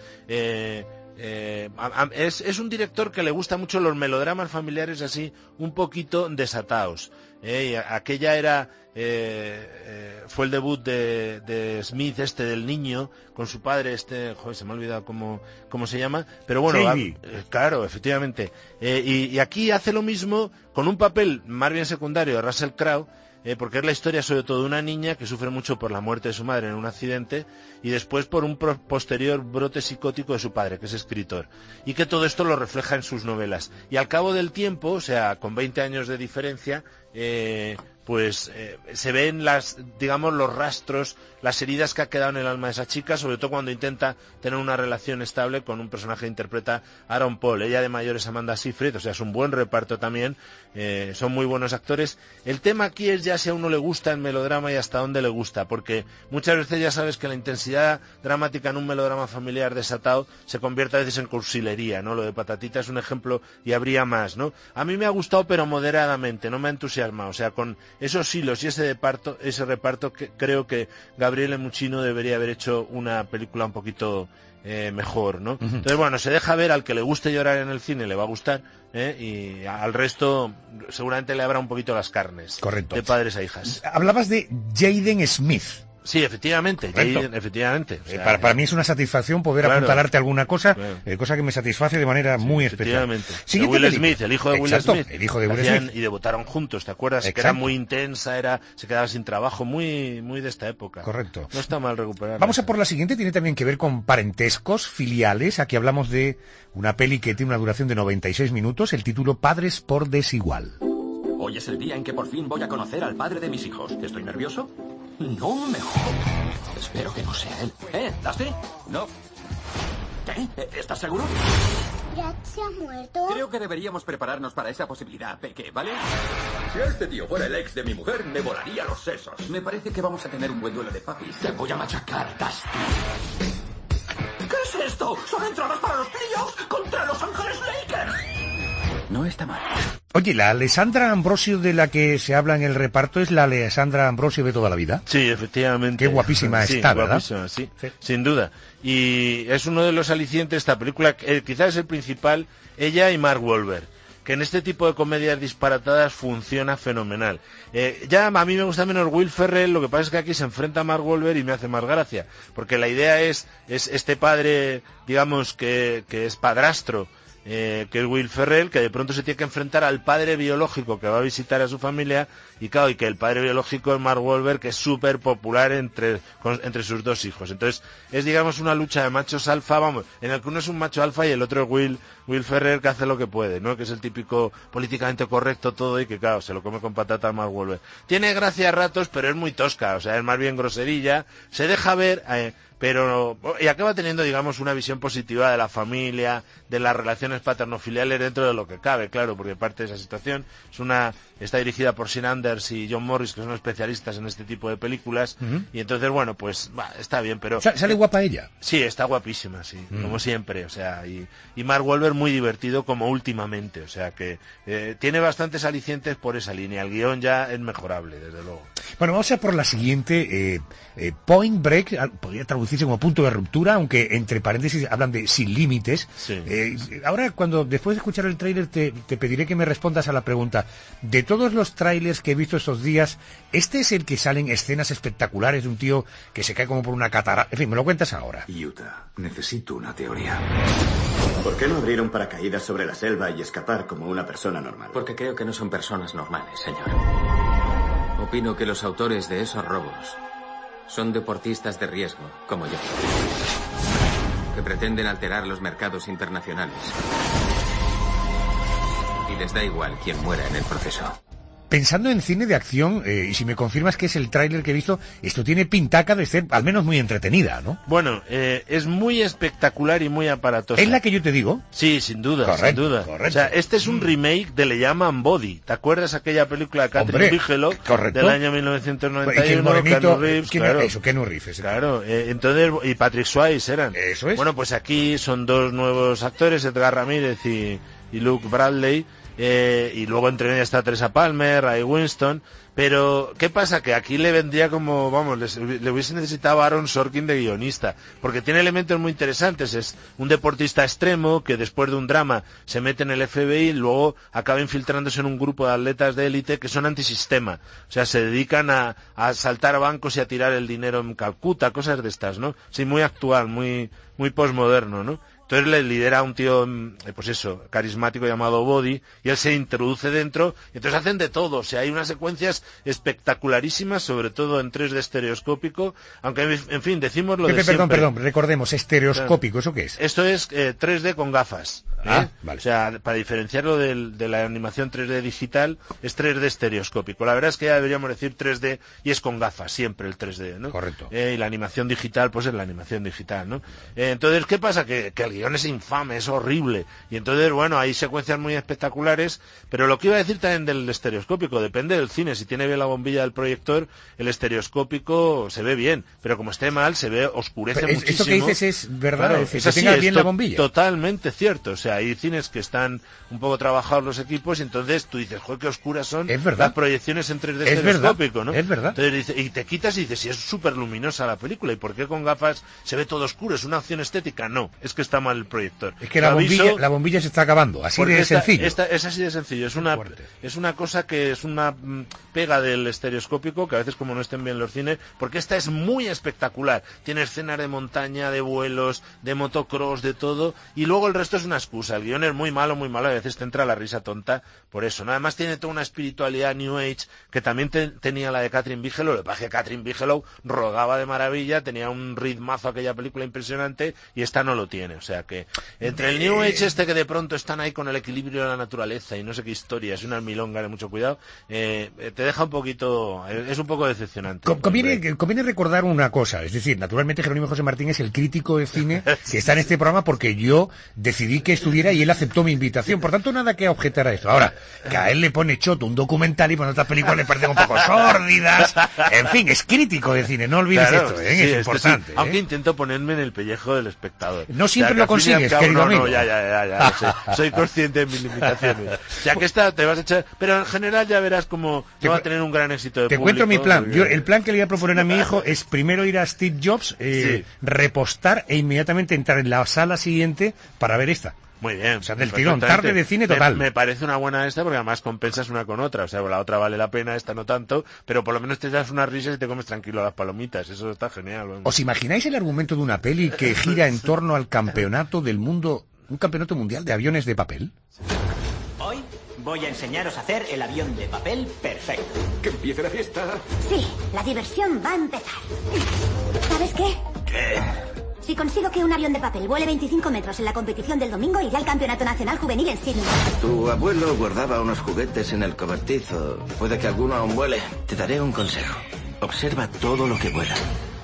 S13: Es un director que le gusta mucho los melodramas familiares así, un poquito desatados. Y aquella era fue el debut de Smith, del niño, con su padre, joder, se me ha olvidado cómo se llama, pero bueno, claro, efectivamente. Y aquí hace lo mismo con un papel más bien secundario de Russell Crowe, porque es la historia sobre todo de una niña que sufre mucho por la muerte de su madre en un accidente y después por un posterior brote psicótico de su padre, que es escritor, y que todo esto lo refleja en sus novelas. Y al cabo del tiempo, o sea, con 20 años de diferencia, pues se ven los rastros, las heridas que ha quedado en el alma de esa chica, sobre todo cuando intenta tener una relación estable con un personaje que interpreta Aaron Paul. Ella de mayor es Amanda Seyfried, o sea, es un buen reparto también, son muy buenos actores. El tema aquí es ya si a uno le gusta el melodrama y hasta dónde le gusta, porque muchas veces ya sabes que la intensidad dramática en un melodrama familiar desatado se convierte a veces en cursilería, ¿no? Lo de Patatita es un ejemplo y habría más, ¿no? A mí me ha gustado, pero moderadamente, no me ha entusiasmado, o sea, con esos hilos y ese reparto creo que Gabriele Muccino debería haber hecho una película un poquito mejor, ¿no? Entonces, bueno, se deja ver, al que le guste llorar en el cine le va a gustar, y al resto seguramente le habrá un poquito las carnes.
S3: Correcto.
S13: De padres a hijas.
S3: Hablabas de Jaden Smith.
S13: Sí, efectivamente. Efectivamente.
S3: O sea, para mí es una satisfacción poder apuntalarte alguna cosa, cosa que me satisface de manera muy especial.
S13: Will Smith, el hijo de Will Smith.
S3: El hijo de Will Smith.
S13: Y debutaron juntos, ¿te acuerdas? Que era muy intensa, se quedaba sin trabajo, muy de esta época.
S3: Correcto.
S13: No está mal recuperar.
S3: Vamos a por la siguiente, tiene también que ver con parentescos, filiales. Aquí hablamos de una peli que tiene una duración de 96 minutos, el título Padres por desigual.
S19: Hoy es el día en que por fin voy a conocer al padre de mis hijos. ¿Estoy nervioso? No me jodas. Espero que no sea él. ¿Dusty? No. ¿Qué? ¿Estás seguro?
S6: ¿Brad se ha muerto?
S19: Creo que deberíamos prepararnos para esa posibilidad, Peque, ¿vale? Si este tío fuera el ex de mi mujer, me volaría los sesos. Me parece que vamos a tener un buen duelo de papis. Te voy a machacar, Dusty. ¿Qué es esto? ¿Son entradas para los playoffs contra Los Ángeles Lakers? No está mal.
S3: Oye, la Alessandra Ambrosio de la que se habla en el reparto es la Alessandra Ambrosio de toda la vida.
S13: Sí, efectivamente.
S3: Qué guapísima está, ¿verdad?
S13: Guapísima, sí, sin duda. Y es uno de los alicientes de esta película, quizás es el principal, ella y Mark Wahlberg, que en este tipo de comedias disparatadas funciona fenomenal. Ya a mí me gusta menos Will Ferrell, lo que pasa es que aquí se enfrenta a Mark Wahlberg y me hace más gracia, porque la idea es este padre, digamos, que es padrastro, que es Will Ferrell, que de pronto se tiene que enfrentar al padre biológico que va a visitar a su familia, y claro, y que el padre biológico es Mark Wahlberg, que es súper popular entre sus dos hijos. Entonces es, digamos, una lucha de machos alfa, vamos, en el que uno es un macho alfa y el otro es Will Ferrell, que hace lo que puede, ¿no? Que es el típico políticamente correcto todo y que, claro, se lo come con patata a Mark Wahlberg. Tiene gracia a ratos, pero es muy tosca, o sea, es más bien groserilla, se deja ver, y acaba teniendo, digamos, una visión positiva de la familia, de las relaciones paternofiliales dentro de lo que cabe, claro, porque parte de esa situación está dirigida por Sean Anders y John Morris, que son especialistas en este tipo de películas, y entonces, bueno, pues está bien, pero...
S3: ¿Sale guapa ella?
S13: Sí, está guapísima, sí, como siempre, o sea, y Mark Wahlberg muy divertido como últimamente, o sea que tiene bastantes alicientes por esa línea, el guión ya es mejorable, desde luego.
S3: Bueno, vamos a por la siguiente, Point Break, podría traducirse como punto de ruptura, aunque entre paréntesis hablan de sin límites.
S13: Sí.
S3: Ahora, después de escuchar el tráiler, te pediré que me respondas a la pregunta, de todos los tráilers que he visto estos días, ¿este es el que salen escenas espectaculares de un tío que se cae como por una catarata? En fin, me lo cuentas ahora.
S16: Utah, necesito una teoría. ¿Por qué no abrir un paracaídas sobre la selva y escapar como una persona normal?
S15: Porque creo que no son personas normales, señor. Opino que los autores de esos robos son deportistas de riesgo, como yo, que pretenden alterar los mercados internacionales. Y les da igual quién muera en el proceso.
S3: Pensando en cine de acción, y si me confirmas que es el tráiler que he visto, esto tiene pintaca de ser al menos muy entretenida, ¿no?
S13: Bueno, es muy espectacular y muy aparatosa.
S3: ¿Es la que yo te digo?
S13: Sí, sin duda,
S3: correcto,
S13: sin duda.
S3: Correcto.
S13: O sea, este es un remake de Le llaman Body. ¿Te acuerdas aquella película de Catherine Bigelow del año 1991? Keanu Reeves, claro.
S3: Eso, Keanu Reeves.
S13: Claro, entonces, y Patrick Swayze eran.
S3: Eso es.
S13: Bueno, pues aquí son dos nuevos actores, Edgar Ramírez y Luke Bradley. Y luego entre ellas está Teresa Palmer, Ray Winston, pero ¿qué pasa? Que aquí le vendría como, vamos, le hubiese necesitado a Aaron Sorkin de guionista, porque tiene elementos muy interesantes. Es un deportista extremo que después de un drama se mete en el FBI y luego acaba infiltrándose en un grupo de atletas de élite que son antisistema, o sea, se dedican a asaltar bancos y a tirar el dinero en Calcuta, cosas de estas, ¿no? Sí, muy actual, muy postmoderno, ¿no? Entonces le lidera a un tío, pues eso, carismático llamado Body, y él se introduce dentro, y entonces hacen de todo. O sea, hay unas secuencias espectacularísimas, sobre todo en 3D estereoscópico, aunque, en fin, decimos lo de siempre.
S3: Perdón, recordemos, estereoscópico, ¿eso qué es?
S13: Esto es 3D con gafas.
S3: Vale.
S13: O sea, para diferenciarlo de la animación 3D digital, es 3D estereoscópico. La verdad es que ya deberíamos decir 3D y es con gafas, siempre el 3D, ¿no?
S3: Correcto.
S13: Y la animación digital, pues es la animación digital, ¿no? Entonces, ¿qué pasa? Que el guión es infame, es horrible. Y entonces, bueno, hay secuencias muy espectaculares, pero lo que iba a decir también del estereoscópico, depende del cine. Si tiene bien la bombilla del proyector, el estereoscópico se ve bien, pero como esté mal, se ve, oscurece muchísimo.
S3: Esto que dices es verdad,
S13: claro,
S3: es decir, que tenga bien la bombilla.
S13: Totalmente cierto. O sea, hay cines que están un poco trabajados los equipos y entonces tú dices, joder, qué oscuras son las proyecciones en 3D estereoscópico, ¿no?
S3: Es verdad.
S13: Entonces, y te quitas y dices, si es súper luminosa la película, ¿y por qué con gafas se ve todo oscuro? ¿Es una opción estética? No, es que está mal el proyector.
S3: Es que la bombilla se está acabando, así de sencillo.
S13: Es así de sencillo, es una cosa que es una pega del estereoscópico, que a veces como no estén bien los cines, porque esta es muy espectacular. Tiene escenas de montaña, de vuelos, de motocross, de todo, y luego el resto es una excusa. El guión es muy malo, a veces te entra la risa tonta por eso, ¿no? Además tiene toda una espiritualidad New Age, que también tenía la de Catherine Bigelow. Lo que pasa es que Catherine Bigelow rodaba de maravilla, tenía un ritmazo aquella película impresionante, y esta no lo tiene. O sea que, entre el New Age que de pronto están ahí con el equilibrio de la naturaleza y no sé qué historia, es una milonga de mucho cuidado, te deja un poquito, es un poco decepcionante.
S3: Conviene recordar una cosa, es decir, naturalmente Jerónimo José Martín es el crítico de cine que está en este programa porque yo decidí que estuviera y él aceptó mi invitación, por tanto nada que objetar a esto. Ahora, que a él le pone choto un documental y por otras películas le parecen un poco sórdidas, en fin, es crítico de cine, no olvides esto, sí, es importante.
S13: Sí. Aunque intento ponerme en el pellejo del espectador.
S3: No siempre lo consigues, querido amigo.
S13: No, ya, soy consciente de mis limitaciones. O sea que esta te vas a echar, pero en general ya verás como no va a tener un gran éxito de público.
S3: Te cuento mi plan. Yo, el plan que le voy a proponer a mi hijo es primero ir a Steve Jobs, repostar e inmediatamente entrar en la sala siguiente para ver esta.
S13: Muy bien.
S3: O sea, del tirón, tarde de cine total.
S13: Me parece una buena esta porque además compensas una con otra. O sea, la otra vale la pena, esta no tanto, pero por lo menos te das unas risas y te comes tranquilo las palomitas. Eso está genial. Bueno.
S3: ¿Os imagináis el argumento de una peli que gira en torno al campeonato del mundo, un campeonato mundial de aviones de papel?
S20: Hoy voy a enseñaros a hacer el avión de papel perfecto.
S19: ¡Que empiece la fiesta!
S6: Sí, la diversión va a empezar. ¿Sabes qué?
S19: ¿Qué?
S6: Si consigo que un avión de papel vuele 25 metros en la competición del domingo, iré al Campeonato Nacional Juvenil en Sydney.
S21: Tu abuelo guardaba unos juguetes en el cobertizo. Puede que alguno aún vuele. Te daré un consejo. Observa todo lo que vuela.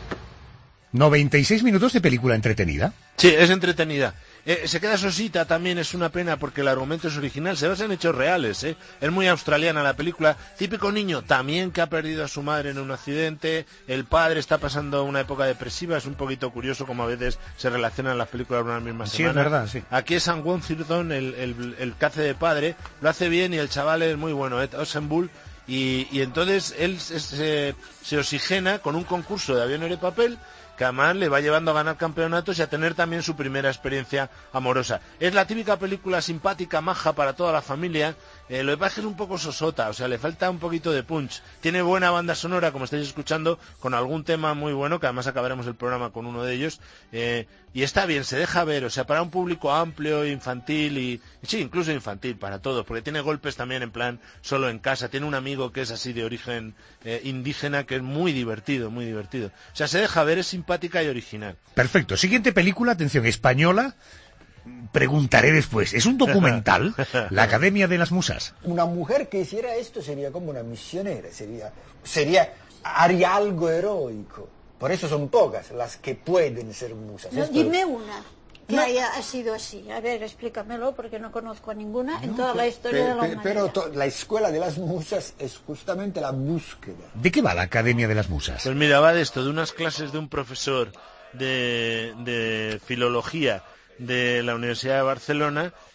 S3: 96 minutos de película entretenida.
S13: Sí, es entretenida. Se queda sosita también, es una pena porque el argumento es original, se basa en hechos reales, es muy australiana la película, típico niño también que ha perdido a su madre en un accidente, el padre está pasando una época depresiva, es un poquito curioso como a veces se relacionan las películas en una misma semana.
S3: Sí, es verdad, sí.
S13: Aquí es Sam Worthington, el que hace de padre, lo hace bien y el chaval es muy bueno, Ed Osenbull, y entonces él se oxigena con un concurso de aviones de papel que además le va llevando a ganar campeonatos y a tener también su primera experiencia amorosa. Es la típica película simpática, maja para toda la familia. Lo que pasa es que es un poco sosota, o sea, le falta un poquito de punch. Tiene buena banda sonora, como estáis escuchando, con algún tema muy bueno, que además acabaremos el programa con uno de ellos. Y está bien, se deja ver, o sea, para un público amplio, infantil y sí, incluso infantil, para todos, porque tiene golpes también en plan solo en casa. Tiene un amigo que es así de origen indígena, que es muy divertido, muy divertido. O sea, se deja ver, es simpática y original.
S3: Perfecto. Siguiente película, atención, española. Preguntaré después. ¿Es un documental? La Academia de las Musas.
S22: Una mujer que hiciera esto sería como una misionera, haría algo heroico. Por eso son pocas las que pueden ser musas.
S23: No, dime una que haya sido así. A ver, explícamelo porque no conozco a ninguna en toda la historia de la humanidad.
S22: Pero la escuela de las musas es justamente la búsqueda.
S3: ¿De qué va la Academia de las Musas?
S13: Pues mira, va de esto, de unas clases de un profesor de filología de la Universidad de Barcelona,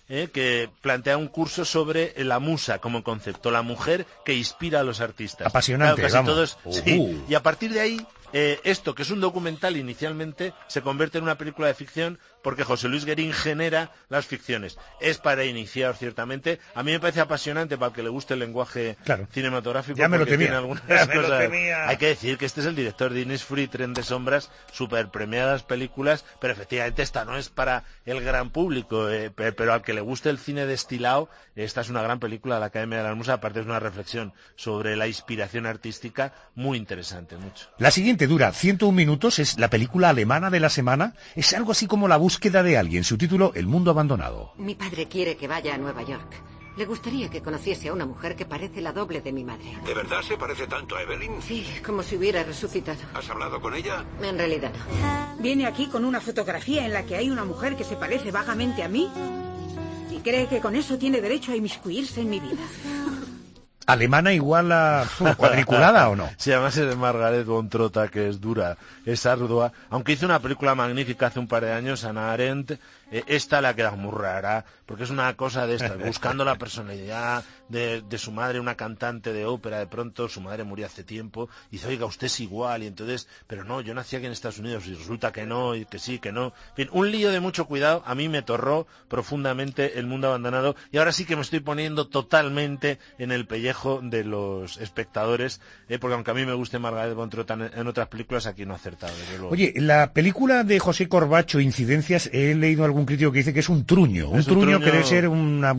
S13: que plantea un curso sobre la musa como concepto, la mujer que inspira a los artistas.
S3: Apasionante,
S13: claro,
S3: vamos.
S13: Sí, y a partir de ahí, esto, que es un documental inicialmente, se convierte en una película de ficción porque José Luis Guerín genera las ficciones. Es para iniciar, ciertamente. A mí me parece apasionante para el que le guste el lenguaje cinematográfico.
S3: Ya me lo temía.
S13: Tiene algunas cosas. Hay que decir que este es el director de Innisfree, Tren de Sombras, súper premiadas películas, pero efectivamente esta no es para el gran público, pero al que le guste el cine destilado, esta es una gran película de la Academia de la Musa, aparte es una reflexión sobre la inspiración artística muy interesante, mucho.
S3: La siguiente dura 101 minutos, es la película alemana de la semana, es algo así como La búsqueda de alguien, su título El mundo abandonado.
S4: Mi padre quiere que vaya a Nueva York. Le gustaría que conociese a una mujer que parece la doble de mi madre.
S9: ¿De verdad se parece tanto a Evelyn?
S4: Sí, como si hubiera resucitado.
S9: ¿Has hablado con ella?
S4: En realidad no.
S10: Viene aquí con una fotografía en la que hay una mujer que se parece vagamente a mí y cree que con eso tiene derecho a inmiscuirse en mi vida.
S3: ¿Alemana igual a cuadriculada o no?
S13: Sí, además es de Margaret von Trotta, que es dura, es ardua. Aunque hizo una película magnífica hace un par de años, Hannah Arendt, esta la queda muy rara, porque es una cosa de esta, buscando la personalidad de su madre, una cantante de ópera, de pronto su madre murió hace tiempo, y dice, oiga, usted es igual, y entonces, pero no, yo nací aquí en Estados Unidos, y resulta que no, y que sí, que no. En fin, un lío de mucho cuidado, a mí me torró profundamente El mundo abandonado, y ahora sí que me estoy poniendo totalmente en el pellejo de los espectadores, porque aunque a mí me guste Margaret von Trotta en otras películas, aquí no ha acertado, desde luego.
S3: Oye, la película de José Corbacho, Incidencias, he leído algún crítico que dice que es un truño, un truño que debe ser una...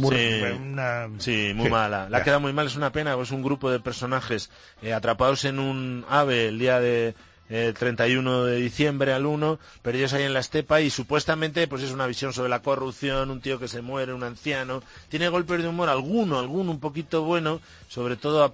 S13: Sí, muy mala. La queda muy mal, es una pena, es un grupo de personajes atrapados en un ave el día de... 31 de diciembre al 1, pero ellos ahí en la estepa y supuestamente pues es una visión sobre la corrupción, un tío que se muere, un anciano, tiene golpes de humor, alguno un poquito bueno, sobre todo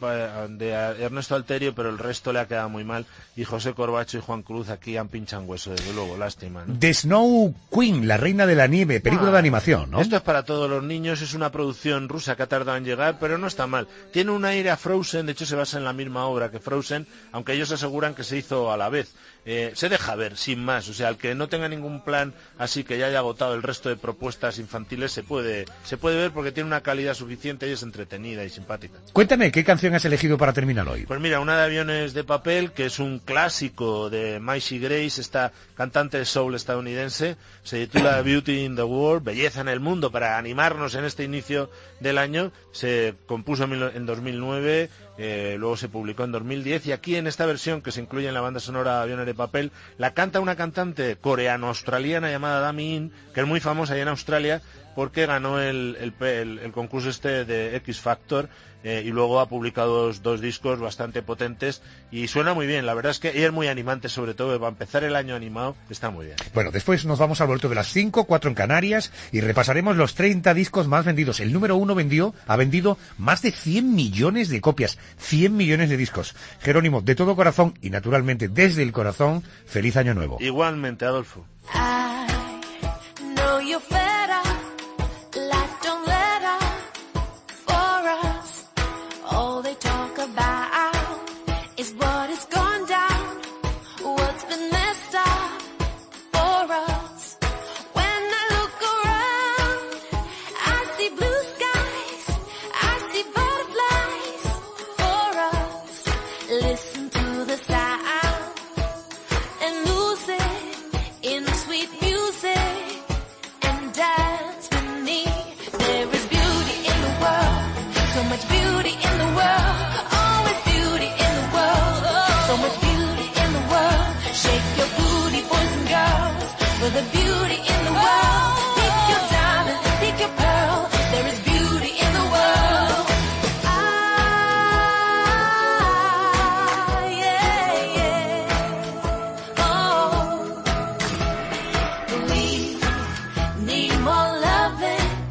S13: de Ernesto Alterio, pero el resto le ha quedado muy mal, y José Corbacho y Juan Cruz aquí han pinchado hueso, desde luego, lástima, ¿no?
S3: The Snow Queen, la reina de la nieve, película de animación, ¿no?
S13: Esto es para todos los niños, es una producción rusa que ha tardado en llegar, pero no está mal, tiene un aire a Frozen, de hecho se basa en la misma obra que Frozen, aunque ellos aseguran que se hizo a la vez. Se deja ver, sin más, o sea, el que no tenga ningún plan así que ya haya agotado el resto de propuestas infantiles se puede ver porque tiene una calidad suficiente y es entretenida y simpática.
S3: Cuéntame, ¿qué canción has elegido para terminar hoy?
S13: Pues mira, una de Aviones de Papel, que es un clásico de Maisie Grace, esta cantante de soul estadounidense, se titula Beauty in the World, Belleza en el Mundo, para animarnos en este inicio del año. Se compuso en 2009, luego se publicó en 2010 y aquí en esta versión que se incluye en la banda sonora de Aviones de Papel, la canta una cantante coreano-australiana llamada Dami In, que es muy famosa allá en Australia porque ganó el concurso este de X Factor y luego ha publicado dos discos bastante potentes y suena muy bien, la verdad es que y es muy animante, sobre todo para empezar el año animado, está muy bien.
S3: Bueno, después nos vamos al vuelto de las 5, 4 en Canarias y repasaremos los 30 discos más vendidos. El número 1 ha vendido más de 100 millones de copias, 100 millones de discos. Jerónimo, de todo corazón y naturalmente desde el corazón, feliz año nuevo.
S13: Igualmente, Adolfo.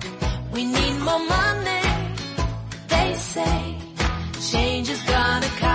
S24: Change is gonna come.